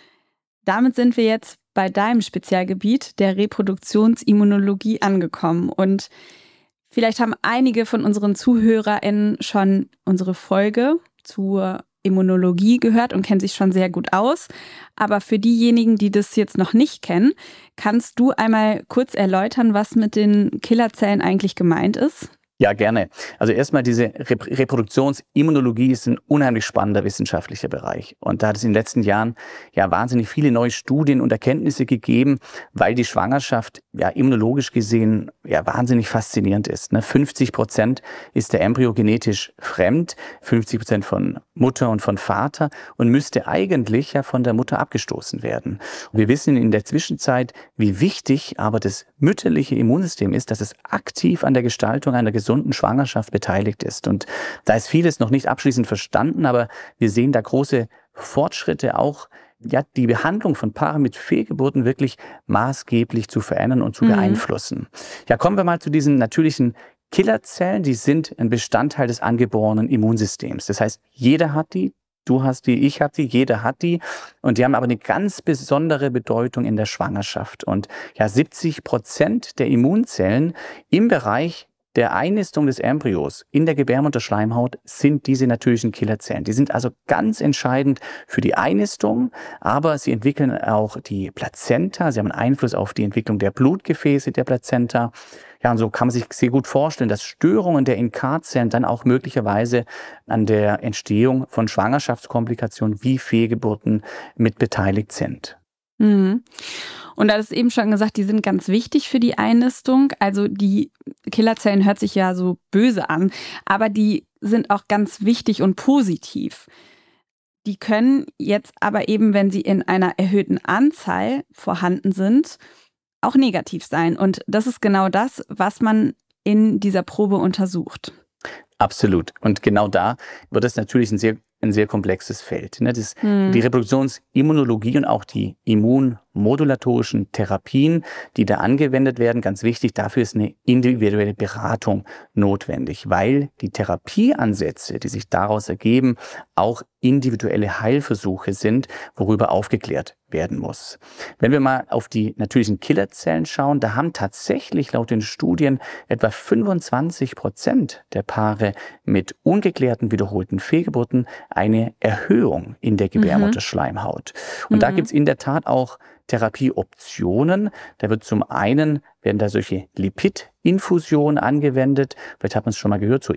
Damit sind wir jetzt bei deinem Spezialgebiet der Reproduktionsimmunologie angekommen. Und vielleicht haben einige von unseren ZuhörerInnen schon unsere Folge zur Immunologie gehört und kennen sich schon sehr gut aus. Aber für diejenigen, die das jetzt noch nicht kennen, kannst du einmal kurz erläutern, was mit den Killerzellen eigentlich gemeint ist? Ja, gerne. Also erstmal diese Rep- Reproduktionsimmunologie ist ein unheimlich spannender wissenschaftlicher Bereich. Und da hat es in den letzten Jahren ja wahnsinnig viele neue Studien und Erkenntnisse gegeben, weil die Schwangerschaft ja immunologisch gesehen ja wahnsinnig faszinierend ist. Ne? fünfzig Prozent ist der Embryo genetisch fremd, fünfzig Prozent von Mutter und von Vater und müsste eigentlich ja von der Mutter abgestoßen werden. Und wir wissen in der Zwischenzeit, wie wichtig aber das mütterliche Immunsystem ist, dass es aktiv an der Gestaltung einer gesunden Schwangerschaft beteiligt ist. Und da ist vieles noch nicht abschließend verstanden, aber wir sehen da große Fortschritte, auch ja, die Behandlung von Paaren mit Fehlgeburten wirklich maßgeblich zu verändern und zu mhm. beeinflussen. Ja, kommen wir mal zu diesen natürlichen Killerzellen, die sind ein Bestandteil des angeborenen Immunsystems. Das heißt, jeder hat die, du hast die, ich habe die, jeder hat die. Und die haben aber eine ganz besondere Bedeutung in der Schwangerschaft. Und ja, siebzig Prozent der Immunzellen im Bereich der Einnistung des Embryos in der Gebärmutterschleimhaut sind diese natürlichen Killerzellen. Die sind also ganz entscheidend für die Einnistung, aber sie entwickeln auch die Plazenta. Sie haben einen Einfluss auf die Entwicklung der Blutgefäße der Plazenta. Ja, und so kann man sich sehr gut vorstellen, dass Störungen der N K-Zellen dann auch möglicherweise an der Entstehung von Schwangerschaftskomplikationen wie Fehlgeburten mit beteiligt sind. Mhm. Und da ist eben schon gesagt, die sind ganz wichtig für die Einnistung. Also die Killerzellen hört sich ja so böse an, aber die sind auch ganz wichtig und positiv. Die können jetzt aber eben, wenn sie in einer erhöhten Anzahl vorhanden sind, auch negativ sein. Und das ist genau das, was man in dieser Probe untersucht. Absolut. Und genau da wird es natürlich ein sehr, ein sehr komplexes Feld. Ne? Das, hm. Die Reproduktionsimmunologie und auch die immunmodulatorischen Therapien, die da angewendet werden, ganz wichtig, dafür ist eine individuelle Beratung notwendig, weil die Therapieansätze, die sich daraus ergeben, auch individuelle Heilversuche sind, worüber aufgeklärt werden muss. Wenn wir mal auf die natürlichen Killerzellen schauen, da haben tatsächlich laut den Studien etwa fünfundzwanzig Prozent der Paare mit ungeklärten wiederholten Fehlgeburten eine Erhöhung in der Gebärmutterschleimhaut. Und mhm. da gibt es in der Tat auch Therapieoptionen. Da wird zum einen werden da solche Lipidinfusionen angewendet. Vielleicht hat man es schon mal gehört, so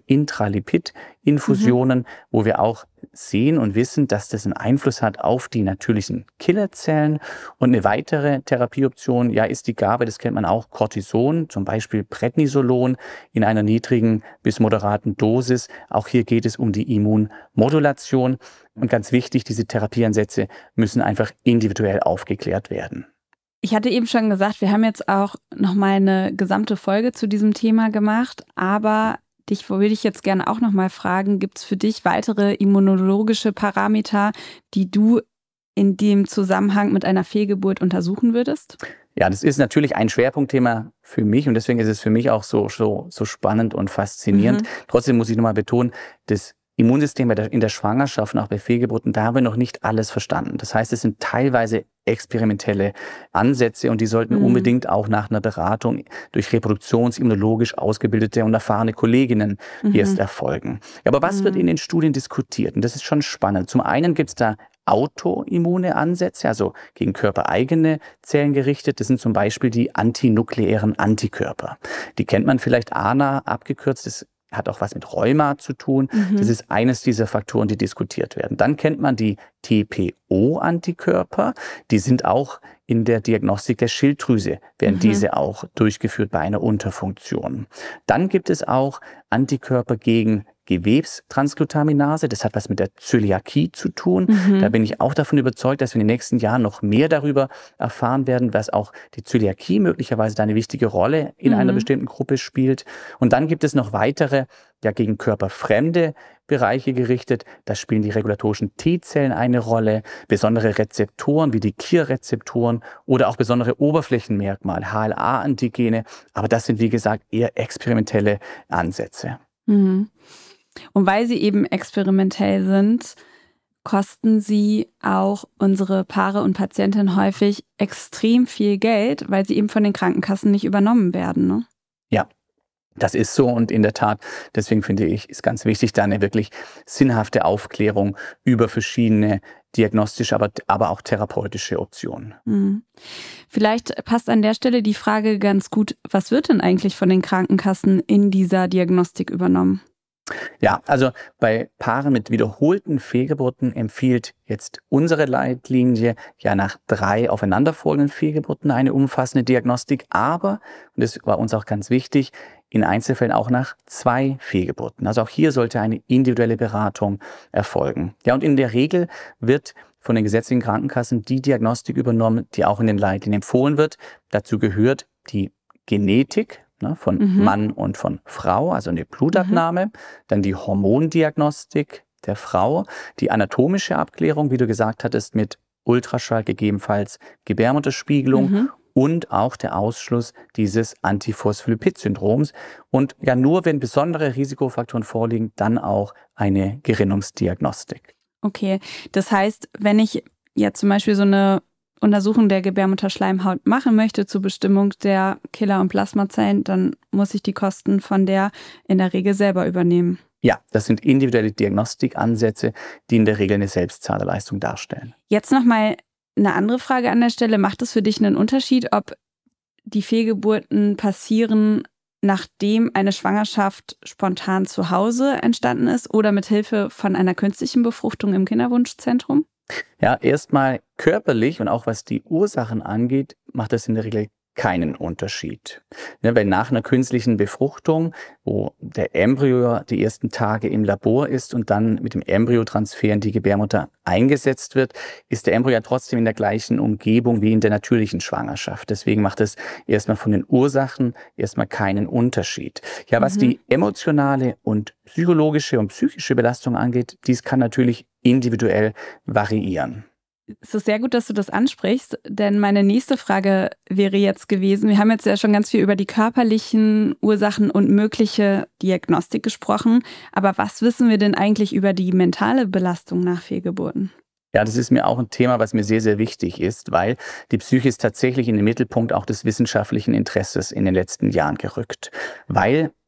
Intralipid-Infusionen, mhm. wo wir auch sehen und wissen, dass das einen Einfluss hat auf die natürlichen Killerzellen. Und eine weitere Therapieoption, ja, ist die Gabe, das kennt man auch, Cortison, zum Beispiel Prednisolon in einer niedrigen bis moderaten Dosis. Auch hier geht es um die Immunmodulation. Und ganz wichtig, diese Therapieansätze müssen einfach individuell aufgeklärt werden. Ich hatte eben schon gesagt, wir haben jetzt auch noch mal eine gesamte Folge zu diesem Thema gemacht, aber dich würde ich jetzt gerne auch noch mal fragen, gibt es für dich weitere immunologische Parameter, die du in dem Zusammenhang mit einer Fehlgeburt untersuchen würdest? Ja, das ist natürlich ein Schwerpunktthema für mich und deswegen ist es für mich auch so, so, so spannend und faszinierend. Mhm. Trotzdem muss ich nochmal betonen, das Immunsystem in der Schwangerschaft und auch bei Fehlgeburten, da haben wir noch nicht alles verstanden. Das heißt, es sind teilweise experimentelle Ansätze und die sollten mhm. unbedingt auch nach einer Beratung durch reproduktionsimmunologisch ausgebildete und erfahrene Kolleginnen mhm. erst erfolgen. Ja, aber was mhm. wird in den Studien diskutiert? Und das ist schon spannend. Zum einen gibt es da autoimmune Ansätze, also gegen körpereigene Zellen gerichtet. Das sind zum Beispiel die antinukleären Antikörper. Die kennt man vielleicht A N A abgekürzt. Das hat auch was mit Rheuma zu tun. Mhm. Das ist eines dieser Faktoren, die diskutiert werden. Dann kennt man die T P O-Antikörper. Die sind auch in der Diagnostik der Schilddrüse, werden mhm. diese auch durchgeführt bei einer Unterfunktion. Dann gibt es auch Antikörper gegen Gewebstransglutaminase. Das hat was mit der Zöliakie zu tun. Mhm. Da bin ich auch davon überzeugt, dass wir in den nächsten Jahren noch mehr darüber erfahren werden, dass auch die Zöliakie möglicherweise da eine wichtige Rolle in mhm. einer bestimmten Gruppe spielt. Und dann gibt es noch weitere, ja gegen körperfremde Bereiche gerichtet. Da spielen die regulatorischen T-Zellen eine Rolle, besondere Rezeptoren wie die K I R-Rezeptoren oder auch besondere Oberflächenmerkmale, H L A-Antigene. Aber das sind, wie gesagt, eher experimentelle Ansätze. Mhm. Und weil sie eben experimentell sind, kosten sie auch unsere Paare und Patientinnen häufig extrem viel Geld, weil sie eben von den Krankenkassen nicht übernommen werden, ne? Ja. Das ist so und in der Tat, deswegen finde ich, ist ganz wichtig, da eine wirklich sinnhafte Aufklärung über verschiedene diagnostische, aber, aber auch therapeutische Optionen. Mhm. Vielleicht passt an der Stelle die Frage ganz gut, was wird denn eigentlich von den Krankenkassen in dieser Diagnostik übernommen? Ja, also bei Paaren mit wiederholten Fehlgeburten empfiehlt jetzt unsere Leitlinie ja nach drei aufeinanderfolgenden Fehlgeburten eine umfassende Diagnostik, aber, und das war uns auch ganz wichtig, in Einzelfällen auch nach zwei Fehlgeburten. Also auch hier sollte eine individuelle Beratung erfolgen. Ja, und in der Regel wird von den gesetzlichen Krankenkassen die Diagnostik übernommen, die auch in den Leitlinien empfohlen wird. Dazu gehört die Genetik, ne, von mhm. Mann und von Frau, also eine Blutabnahme, mhm. dann die Hormondiagnostik der Frau, die anatomische Abklärung, wie du gesagt hattest, mit Ultraschall, gegebenenfalls Gebärmutterspiegelung mhm. und auch der Ausschluss dieses Antiphospholipid-Syndroms. Und ja, nur wenn besondere Risikofaktoren vorliegen, dann auch eine Gerinnungsdiagnostik. Okay, das heißt, wenn ich jetzt zum Beispiel so eine Untersuchung der Gebärmutterschleimhaut machen möchte zur Bestimmung der Killer- und Plasmazellen, dann muss ich die Kosten von der in der Regel selber übernehmen. Ja, das sind individuelle Diagnostikansätze, die in der Regel eine Selbstzahlerleistung darstellen. Jetzt nochmal eine andere Frage an der Stelle. Macht es für dich einen Unterschied, ob die Fehlgeburten passieren, nachdem eine Schwangerschaft spontan zu Hause entstanden ist oder mit Hilfe von einer künstlichen Befruchtung im Kinderwunschzentrum? Ja, erstmal körperlich und auch was die Ursachen angeht, macht das in der Regel keinen Unterschied. Ne, weil nach einer künstlichen Befruchtung, wo der Embryo die ersten Tage im Labor ist und dann mit dem Embryotransfer in die Gebärmutter eingesetzt wird, ist der Embryo ja trotzdem in der gleichen Umgebung wie in der natürlichen Schwangerschaft. Deswegen macht es erstmal von den Ursachen erstmal keinen Unterschied. Ja, was mhm. die emotionale und psychologische und psychische Belastung angeht, dies kann natürlich individuell variieren. Es ist sehr gut, dass du das ansprichst, denn meine nächste Frage wäre jetzt gewesen, wir haben jetzt ja schon ganz viel über die körperlichen Ursachen und mögliche Diagnostik gesprochen, aber was wissen wir denn eigentlich über die mentale Belastung nach Fehlgeburten? Ja, das ist mir auch ein Thema, was mir sehr, sehr wichtig ist, weil die Psyche ist tatsächlich in den Mittelpunkt auch des wissenschaftlichen Interesses in den letzten Jahren gerückt. Weil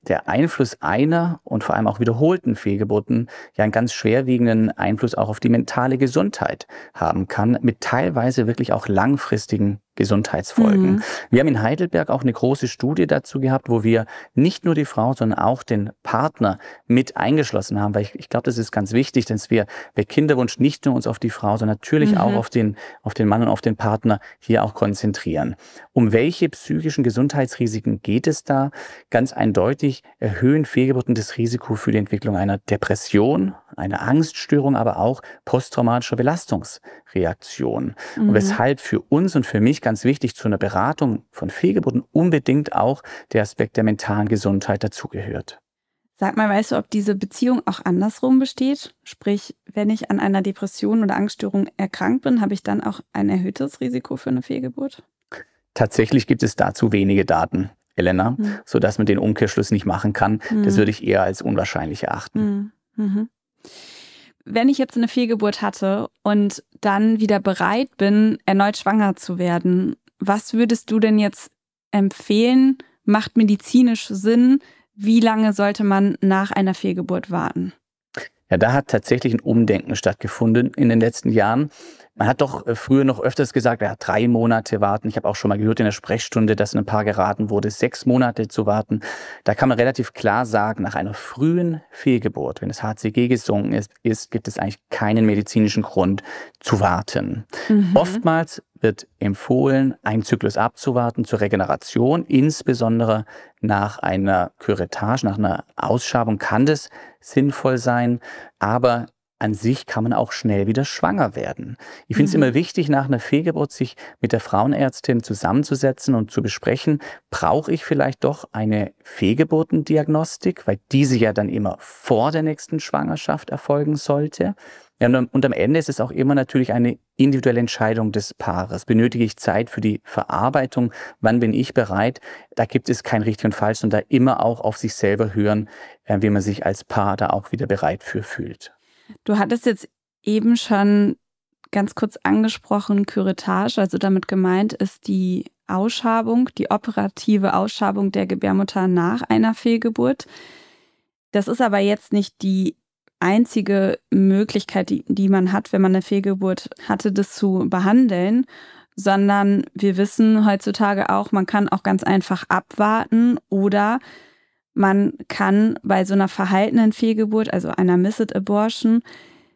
der Einfluss einer und vor allem auch wiederholten Fehlgeburten ja einen ganz schwerwiegenden Einfluss auch auf die mentale Gesundheit haben kann, mit teilweise wirklich auch langfristigen Gesundheitsfolgen. Mhm. Wir haben in Heidelberg auch eine große Studie dazu gehabt, wo wir nicht nur die Frau, sondern auch den Partner mit eingeschlossen haben, weil ich, ich glaube, das ist ganz wichtig, dass wir bei Kinderwunsch nicht nur uns auf die Frau, sondern natürlich mhm. auch auf den, auf den Mann und auf den Partner hier auch konzentrieren. Um welche psychischen Gesundheitsrisiken geht es da? Ganz eindeutig erhöhen Fehlgeburten das Risiko für die Entwicklung einer Depression, einer Angststörung, aber auch posttraumatischer Belastungsreaktion. Mhm. Und weshalb für uns und für mich ganz wichtig zu einer Beratung von Fehlgeburten unbedingt auch der Aspekt der mentalen Gesundheit dazugehört. Sag mal, weißt du, ob diese Beziehung auch andersrum besteht? Sprich, wenn ich an einer Depression oder Angststörung erkrankt bin, habe ich dann auch ein erhöhtes Risiko für eine Fehlgeburt? Tatsächlich gibt es dazu wenige Daten, Elena, hm. sodass man den Umkehrschluss nicht machen kann. Hm. Das würde ich eher als unwahrscheinlich erachten. Hm. Mhm. Wenn ich jetzt eine Fehlgeburt hatte und dann wieder bereit bin, erneut schwanger zu werden, was würdest du denn jetzt empfehlen? Macht medizinisch Sinn? Wie lange sollte man nach einer Fehlgeburt warten? Ja, da hat tatsächlich ein Umdenken stattgefunden in den letzten Jahren. Man hat doch früher noch öfters gesagt, ja, drei Monate warten. Ich habe auch schon mal gehört in der Sprechstunde, dass ein paar geraten wurde, sechs Monate zu warten. Da kann man relativ klar sagen, nach einer frühen Fehlgeburt, wenn das H C G gesunken ist, ist gibt es eigentlich keinen medizinischen Grund zu warten. Mhm. Oftmals wird empfohlen, einen Zyklus abzuwarten zur Regeneration, insbesondere nach einer Curettage, nach einer Ausschabung kann das sinnvoll sein, aber an sich kann man auch schnell wieder schwanger werden. Ich finde es mhm. immer wichtig, nach einer Fehlgeburt sich mit der Frauenärztin zusammenzusetzen und zu besprechen, brauche ich vielleicht doch eine Fehlgeburtendiagnostik, weil diese ja dann immer vor der nächsten Schwangerschaft erfolgen sollte. Ja, und am Ende ist es auch immer natürlich eine individuelle Entscheidung des Paares. Benötige ich Zeit für die Verarbeitung? Wann bin ich bereit? Da gibt es kein richtig und falsch, sondern da immer auch auf sich selber hören, wie man sich als Paar da auch wieder bereit für fühlt. Du hattest jetzt eben schon ganz kurz angesprochen, Curettage, also damit gemeint ist die Ausschabung, die operative Ausschabung der Gebärmutter nach einer Fehlgeburt. Das ist aber jetzt nicht die einzige Möglichkeit, die, die man hat, wenn man eine Fehlgeburt hatte, das zu behandeln, sondern wir wissen heutzutage auch, man kann auch ganz einfach abwarten oder man kann bei so einer verhaltenen Fehlgeburt, also einer Missed Abortion,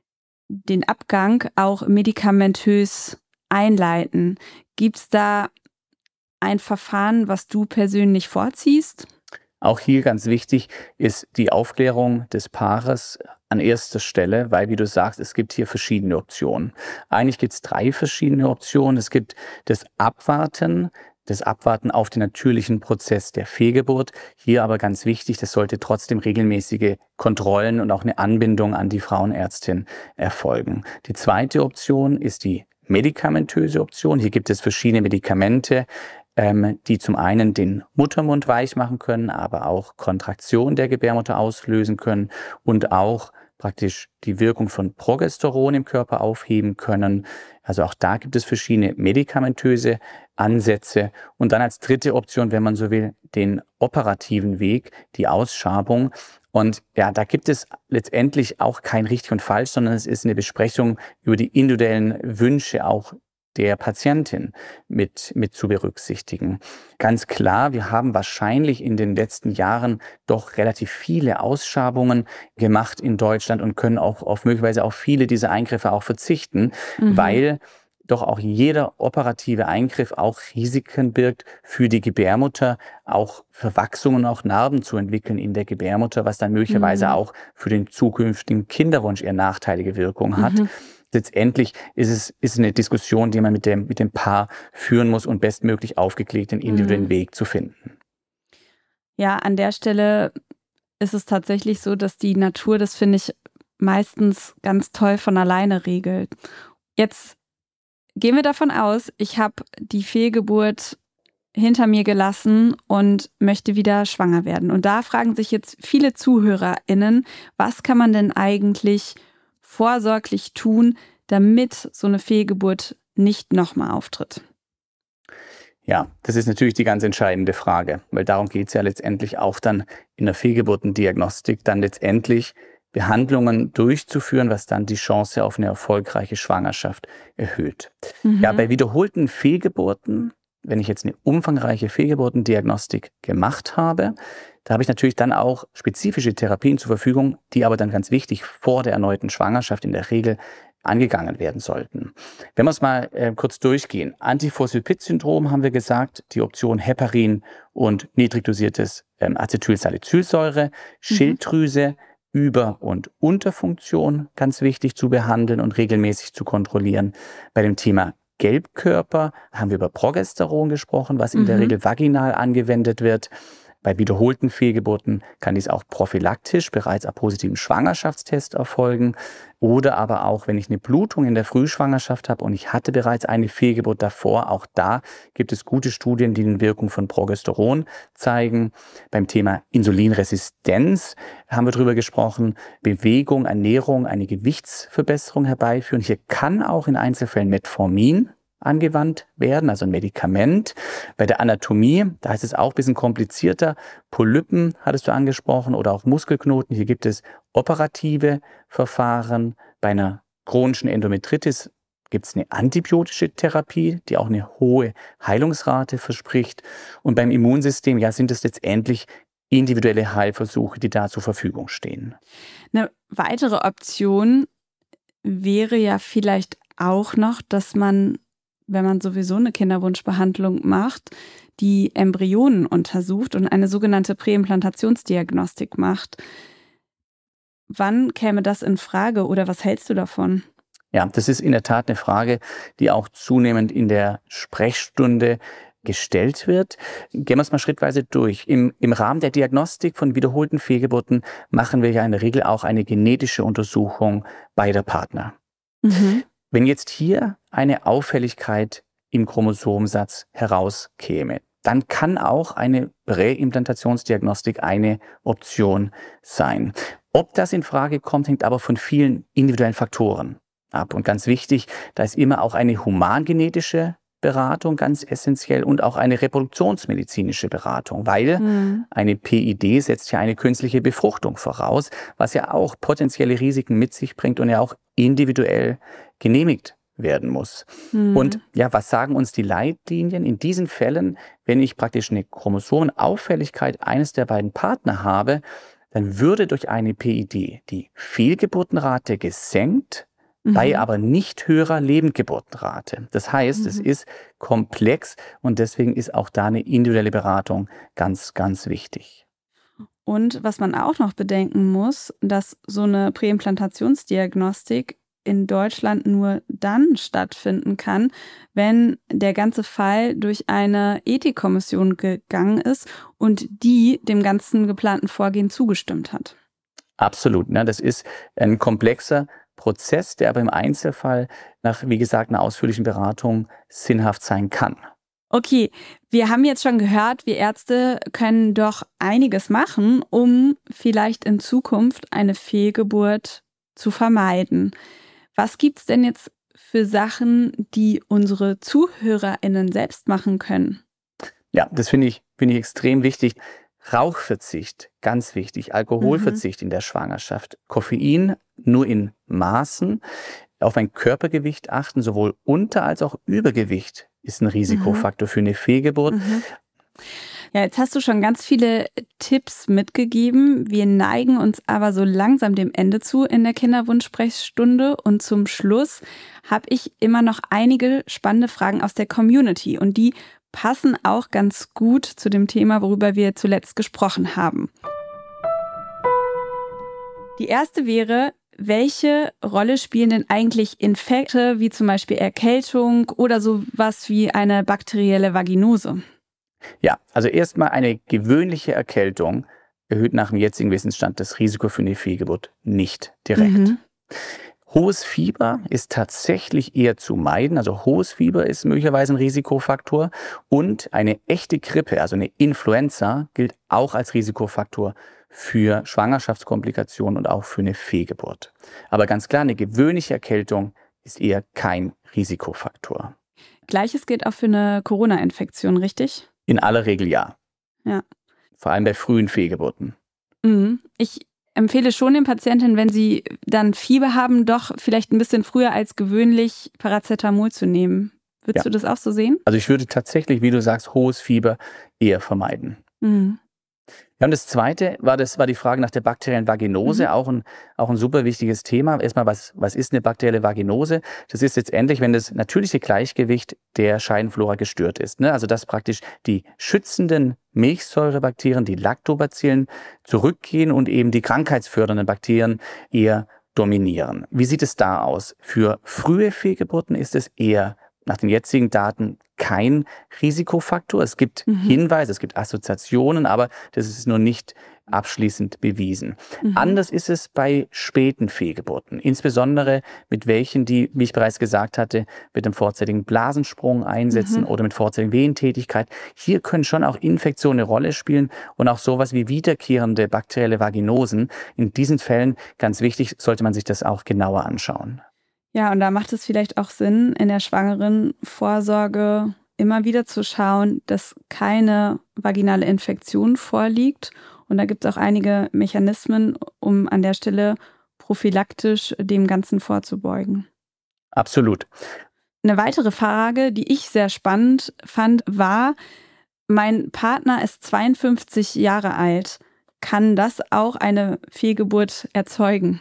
den Abgang auch medikamentös einleiten. Gibt es da ein Verfahren, was du persönlich vorziehst? Auch hier ganz wichtig ist die Aufklärung des Paares an erster Stelle, weil, wie du sagst, es gibt hier verschiedene Optionen. Eigentlich gibt es drei verschiedene Optionen. Es gibt das Abwarten, das Abwarten auf den natürlichen Prozess der Fehlgeburt. Hier aber ganz wichtig, das sollte trotzdem regelmäßige Kontrollen und auch eine Anbindung an die Frauenärztin erfolgen. Die zweite Option ist die medikamentöse Option. Hier gibt es verschiedene Medikamente, ähm, die zum einen den Muttermund weich machen können, aber auch Kontraktion der Gebärmutter auslösen können und auch praktisch die Wirkung von Progesteron im Körper aufheben können. Also auch da gibt es verschiedene medikamentöse Ansätze. Und dann als dritte Option, wenn man so will, den operativen Weg, die Ausschabung. Und ja, da gibt es letztendlich auch kein richtig und falsch, sondern es ist eine Besprechung über die individuellen Wünsche auch der Patientin mit, mit zu berücksichtigen. Ganz klar, wir haben wahrscheinlich in den letzten Jahren doch relativ viele Ausschabungen gemacht in Deutschland und können auch auf möglicherweise auf viele dieser Eingriffe auch verzichten, mhm. weil doch auch jeder operative Eingriff auch Risiken birgt für die Gebärmutter, auch Verwachsungen, auch Narben zu entwickeln in der Gebärmutter, was dann möglicherweise mhm. auch für den zukünftigen Kinderwunsch eher nachteilige Wirkung hat. Mhm. Letztendlich ist es ist eine Diskussion, die man mit dem, mit dem Paar führen muss und bestmöglich aufgeklärt den individuellen mhm. Weg zu finden. Ja, an der Stelle ist es tatsächlich so, dass die Natur das, finde ich, meistens ganz toll von alleine regelt. Jetzt gehen wir davon aus, ich habe die Fehlgeburt hinter mir gelassen und möchte wieder schwanger werden. Und da fragen sich jetzt viele ZuhörerInnen, was kann man denn eigentlich vorsorglich tun, damit so eine Fehlgeburt nicht nochmal auftritt? Ja, das ist natürlich die ganz entscheidende Frage, weil darum geht es ja letztendlich auch dann in der Fehlgeburtendiagnostik, dann letztendlich Behandlungen durchzuführen, was dann die Chance auf eine erfolgreiche Schwangerschaft erhöht. Mhm. Ja, bei wiederholten Fehlgeburten, wenn ich jetzt eine umfangreiche Fehlgeburtendiagnostik gemacht habe, da habe ich natürlich dann auch spezifische Therapien zur Verfügung, die aber dann ganz wichtig vor der erneuten Schwangerschaft in der Regel angegangen werden sollten. Wenn wir es mal äh, kurz durchgehen. Antiphospholipid-Syndrom haben wir gesagt, die Option Heparin und niedrig dosiertes ähm, Acetylsalicylsäure, mhm. Schilddrüse, Über- und Unterfunktion ganz wichtig zu behandeln und regelmäßig zu kontrollieren. Bei dem Thema Gelbkörper haben wir über Progesteron gesprochen, was in mhm. der Regel vaginal angewendet wird. Bei wiederholten Fehlgeburten kann dies auch prophylaktisch bereits ab positivem Schwangerschaftstest erfolgen oder aber auch, wenn ich eine Blutung in der Frühschwangerschaft habe und ich hatte bereits eine Fehlgeburt davor, auch da gibt es gute Studien, die die Wirkung von Progesteron zeigen. Beim Thema Insulinresistenz haben wir darüber gesprochen, Bewegung, Ernährung, eine Gewichtsverbesserung herbeiführen. Hier kann auch in Einzelfällen Metformin angewandt werden, also ein Medikament. Bei der Anatomie, da ist es auch ein bisschen komplizierter. Polypen hattest du angesprochen oder auch Muskelknoten. Hier gibt es operative Verfahren. Bei einer chronischen Endometritis gibt es eine antibiotische Therapie, die auch eine hohe Heilungsrate verspricht. Und beim Immunsystem, ja, sind es letztendlich individuelle Heilversuche, die da zur Verfügung stehen. Eine weitere Option wäre ja vielleicht auch noch, dass man, wenn man sowieso eine Kinderwunschbehandlung macht, die Embryonen untersucht und eine sogenannte Präimplantationsdiagnostik macht. Wann käme das in Frage oder was hältst du davon? Ja, das ist in der Tat eine Frage, die auch zunehmend in der Sprechstunde gestellt wird. Gehen wir es mal schrittweise durch. Im, im Rahmen der Diagnostik von wiederholten Fehlgeburten machen wir ja in der Regel auch eine genetische Untersuchung beider Partner. Mhm. Wenn jetzt hier eine Auffälligkeit im Chromosomsatz herauskäme, dann kann auch eine Präimplantationsdiagnostik eine Option sein. Ob das in Frage kommt, hängt aber von vielen individuellen Faktoren ab. Und ganz wichtig, da ist immer auch eine humangenetische Beratung ganz essentiell und auch eine reproduktionsmedizinische Beratung, weil mhm. eine P I D setzt ja eine künstliche Befruchtung voraus, was ja auch potenzielle Risiken mit sich bringt und ja auch individuell genehmigt werden muss. Mhm. Und ja, was sagen uns die Leitlinien in diesen Fällen, wenn ich praktisch eine Chromosomenauffälligkeit eines der beiden Partner habe, dann würde durch eine P I D die Fehlgeburtenrate gesenkt, mhm. bei aber nicht höherer Lebendgeburtenrate. Das heißt, mhm. es ist komplex und deswegen ist auch da eine individuelle Beratung ganz, ganz wichtig. Und was man auch noch bedenken muss, dass so eine Präimplantationsdiagnostik in Deutschland nur dann stattfinden kann, wenn der ganze Fall durch eine Ethikkommission gegangen ist und die dem ganzen geplanten Vorgehen zugestimmt hat. Absolut. Ne? Das ist ein komplexer Prozess, der aber im Einzelfall nach, wie gesagt, einer ausführlichen Beratung sinnhaft sein kann. Okay, wir haben jetzt schon gehört, wir Ärzte können doch einiges machen, um vielleicht in Zukunft eine Fehlgeburt zu vermeiden. Was gibt's denn jetzt für Sachen, die unsere ZuhörerInnen selbst machen können? Ja, das finde ich, finde ich extrem wichtig. Rauchverzicht, ganz wichtig. Alkoholverzicht mhm. in der Schwangerschaft. Koffein nur in Maßen. Auf ein Körpergewicht achten, sowohl Unter- als auch Übergewicht ist ein Risikofaktor mhm. für eine Fehlgeburt. Mhm. Ja, jetzt hast du schon ganz viele Tipps mitgegeben. Wir neigen uns aber so langsam dem Ende zu in der Kinderwunsch-Sprechstunde. Und zum Schluss habe ich immer noch einige spannende Fragen aus der Community. Und die passen auch ganz gut zu dem Thema, worüber wir zuletzt gesprochen haben. Die erste wäre, welche Rolle spielen denn eigentlich Infekte, wie zum Beispiel Erkältung oder sowas wie eine bakterielle Vaginose? Ja, also erstmal eine gewöhnliche Erkältung erhöht nach dem jetzigen Wissensstand das Risiko für eine Fehlgeburt nicht direkt. Mhm. Hohes Fieber ist tatsächlich eher zu meiden, also hohes Fieber ist möglicherweise ein Risikofaktor und eine echte Grippe, also eine Influenza, gilt auch als Risikofaktor für Schwangerschaftskomplikationen und auch für eine Fehlgeburt. Aber ganz klar, eine gewöhnliche Erkältung ist eher kein Risikofaktor. Gleiches gilt auch für eine Corona-Infektion, richtig? In aller Regel ja. Ja. Vor allem bei frühen Fehlgeburten. Mhm. Ich empfehle schon den Patientinnen, wenn sie dann Fieber haben, doch vielleicht ein bisschen früher als gewöhnlich Paracetamol zu nehmen. Würdest Ja. du das auch so sehen? Also ich würde tatsächlich, wie du sagst, hohes Fieber eher vermeiden. Mhm. Ja, und das Zweite war, das war die Frage nach der bakteriellen Vaginose, Mhm. auch ein, auch ein super wichtiges Thema. Erstmal, was, was ist eine bakterielle Vaginose? Das ist letztendlich, wenn das natürliche Gleichgewicht der Scheidenflora gestört ist. Ne? Also dass praktisch die schützenden Milchsäurebakterien, die Lactobacillen, zurückgehen und eben die krankheitsfördernden Bakterien eher dominieren. Wie sieht es da aus? Für frühe Fehlgeburten ist es eher nach den jetzigen Daten kein Risikofaktor. Es gibt mhm. Hinweise, es gibt Assoziationen, aber das ist noch nicht abschließend bewiesen. Mhm. Anders ist es bei späten Fehlgeburten, insbesondere mit welchen, die, wie ich bereits gesagt hatte, mit dem vorzeitigen Blasensprung einsetzen mhm. oder mit vorzeitigen Wehentätigkeit. Hier können schon auch Infektionen eine Rolle spielen und auch sowas wie wiederkehrende bakterielle Vaginosen. In diesen Fällen, ganz wichtig, sollte man sich das auch genauer anschauen. Ja, und da macht es vielleicht auch Sinn, in der schwangeren Vorsorge immer wieder zu schauen, dass keine vaginale Infektion vorliegt. Und da gibt es auch einige Mechanismen, um an der Stelle prophylaktisch dem Ganzen vorzubeugen. Absolut. Eine weitere Frage, die ich sehr spannend fand, war, mein Partner ist zweiundfünfzig Jahre alt. Kann das auch eine Fehlgeburt erzeugen?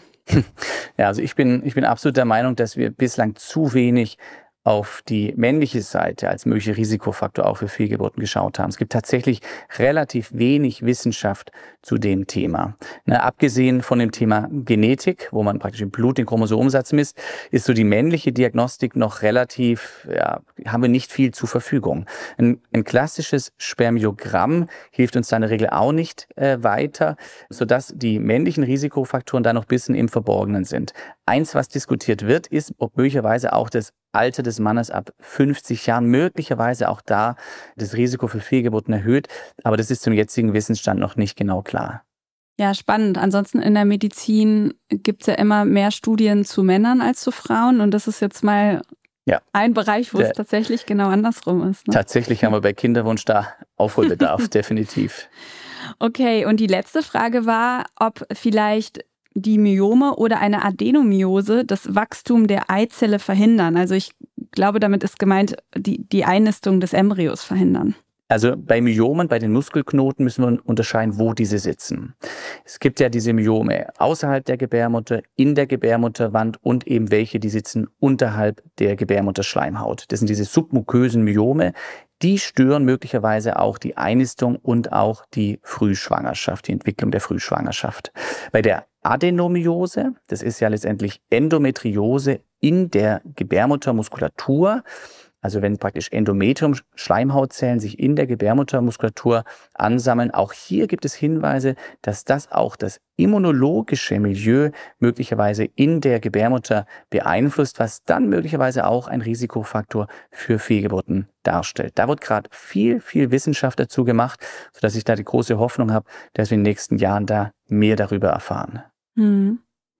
Ja, also ich bin, ich bin absolut der Meinung, dass wir bislang zu wenig auf die männliche Seite als möglicher Risikofaktor auch für Fehlgeburten geschaut haben. Es gibt tatsächlich relativ wenig Wissenschaft zu dem Thema. Na, abgesehen von dem Thema Genetik, wo man praktisch im Blut den Chromosomensatz misst, ist so die männliche Diagnostik noch relativ, ja, haben wir nicht viel zur Verfügung. Ein, ein klassisches Spermiogramm hilft uns da in der Regel auch nicht äh, weiter, sodass die männlichen Risikofaktoren da noch ein bisschen im Verborgenen sind. Eins, was diskutiert wird, ist, ob möglicherweise auch das Alter des Mannes ab fünfzig Jahren möglicherweise auch da das Risiko für Fehlgeburten erhöht. Aber das ist zum jetzigen Wissensstand noch nicht genau klar. Ja, spannend. Ansonsten in der Medizin gibt es ja immer mehr Studien zu Männern als zu Frauen. Und das ist jetzt mal ja. ein Bereich, wo der, es tatsächlich genau andersrum ist. Ne? Tatsächlich haben wir bei Kinderwunsch da Aufholbedarf, definitiv. Okay, und die letzte Frage war, ob vielleicht die Myome oder eine Adenomyose das Wachstum der Eizelle verhindern. Also ich glaube, damit ist gemeint, die, die Einnistung des Embryos verhindern. Also bei Myomen, bei den Muskelknoten müssen wir unterscheiden, wo diese sitzen. Es gibt ja diese Myome außerhalb der Gebärmutter, in der Gebärmutterwand und eben welche, die sitzen unterhalb der Gebärmutterschleimhaut. Das sind diese submukösen Myome. Die stören möglicherweise auch die Einnistung und auch die Frühschwangerschaft, die Entwicklung der Frühschwangerschaft. Bei der Adenomyose, das ist ja letztendlich Endometriose in der Gebärmuttermuskulatur, also wenn praktisch Endometrium-Schleimhautzellen sich in der Gebärmuttermuskulatur ansammeln, auch hier gibt es Hinweise, dass das auch das immunologische Milieu möglicherweise in der Gebärmutter beeinflusst, was dann möglicherweise auch ein Risikofaktor für Fehlgeburten darstellt. Da wird gerade viel, viel Wissenschaft dazu gemacht, sodass ich da die große Hoffnung habe, dass wir in den nächsten Jahren da mehr darüber erfahren. Hm.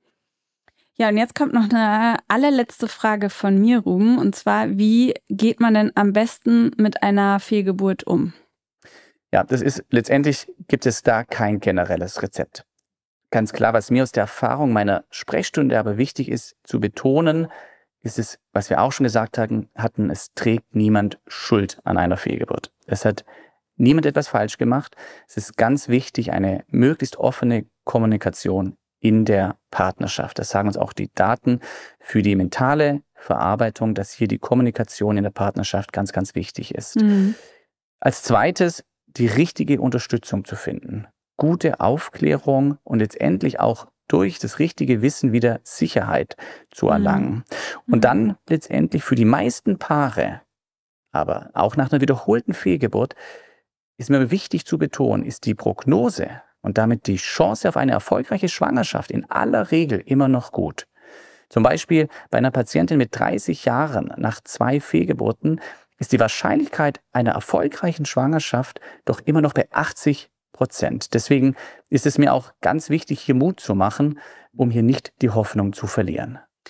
Ja, und jetzt kommt noch eine allerletzte Frage von mir, Ruben, und zwar, wie geht man denn am besten mit einer Fehlgeburt um? Ja, das ist, letztendlich gibt es da kein generelles Rezept. Ganz klar, was mir aus der Erfahrung meiner Sprechstunde aber wichtig ist zu betonen, ist es, was wir auch schon gesagt hatten, hatten, es trägt niemand Schuld an einer Fehlgeburt. Es hat niemand etwas falsch gemacht. Es ist ganz wichtig, eine möglichst offene Kommunikation in der Partnerschaft. Das sagen uns auch die Daten für die mentale Verarbeitung, dass hier die Kommunikation in der Partnerschaft ganz, ganz wichtig ist. Mhm. Als zweites, die richtige Unterstützung zu finden. Gute Aufklärung und letztendlich auch durch das richtige Wissen wieder Sicherheit zu erlangen. Mhm. Und dann letztendlich für die meisten Paare, aber auch nach einer wiederholten Fehlgeburt, ist mir wichtig zu betonen, ist die Prognose und damit die Chance auf eine erfolgreiche Schwangerschaft in aller Regel immer noch gut. Zum Beispiel bei einer Patientin mit dreißig Jahren nach zwei Fehlgeburten ist die Wahrscheinlichkeit einer erfolgreichen Schwangerschaft doch immer noch bei achtzig Prozent. Deswegen ist es mir auch ganz wichtig, hier Mut zu machen, um hier nicht die Hoffnung zu verlieren.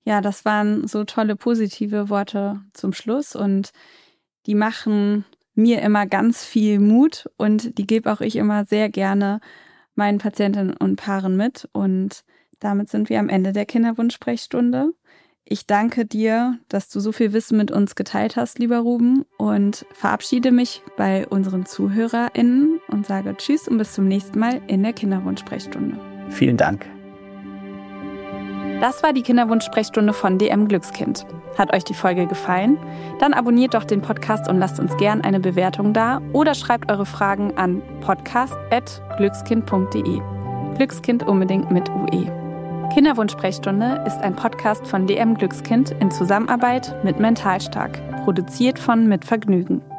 Ja, das waren so tolle positive Worte zum Schluss und die machen mir immer ganz viel Mut und die gebe auch ich immer sehr gerne meinen Patientinnen und Paaren mit. Und damit sind wir am Ende der Kinderwunsch-Sprechstunde. Ich danke dir, dass du so viel Wissen mit uns geteilt hast, lieber Ruben, und verabschiede mich bei unseren ZuhörerInnen und sage Tschüss und bis zum nächsten Mal in der Kinderwunsch-Sprechstunde. Vielen Dank. Das war die Kinderwunsch-Sprechstunde von D M Glückskind. Hat euch die Folge gefallen? Dann abonniert doch den Podcast und lasst uns gern eine Bewertung da oder schreibt eure Fragen an podcast at glückskind punkt de. Glückskind unbedingt mit U E. Kinderwunsch-Sprechstunde ist ein Podcast von D M Glückskind in Zusammenarbeit mit Mentalstark, produziert von Mit Vergnügen.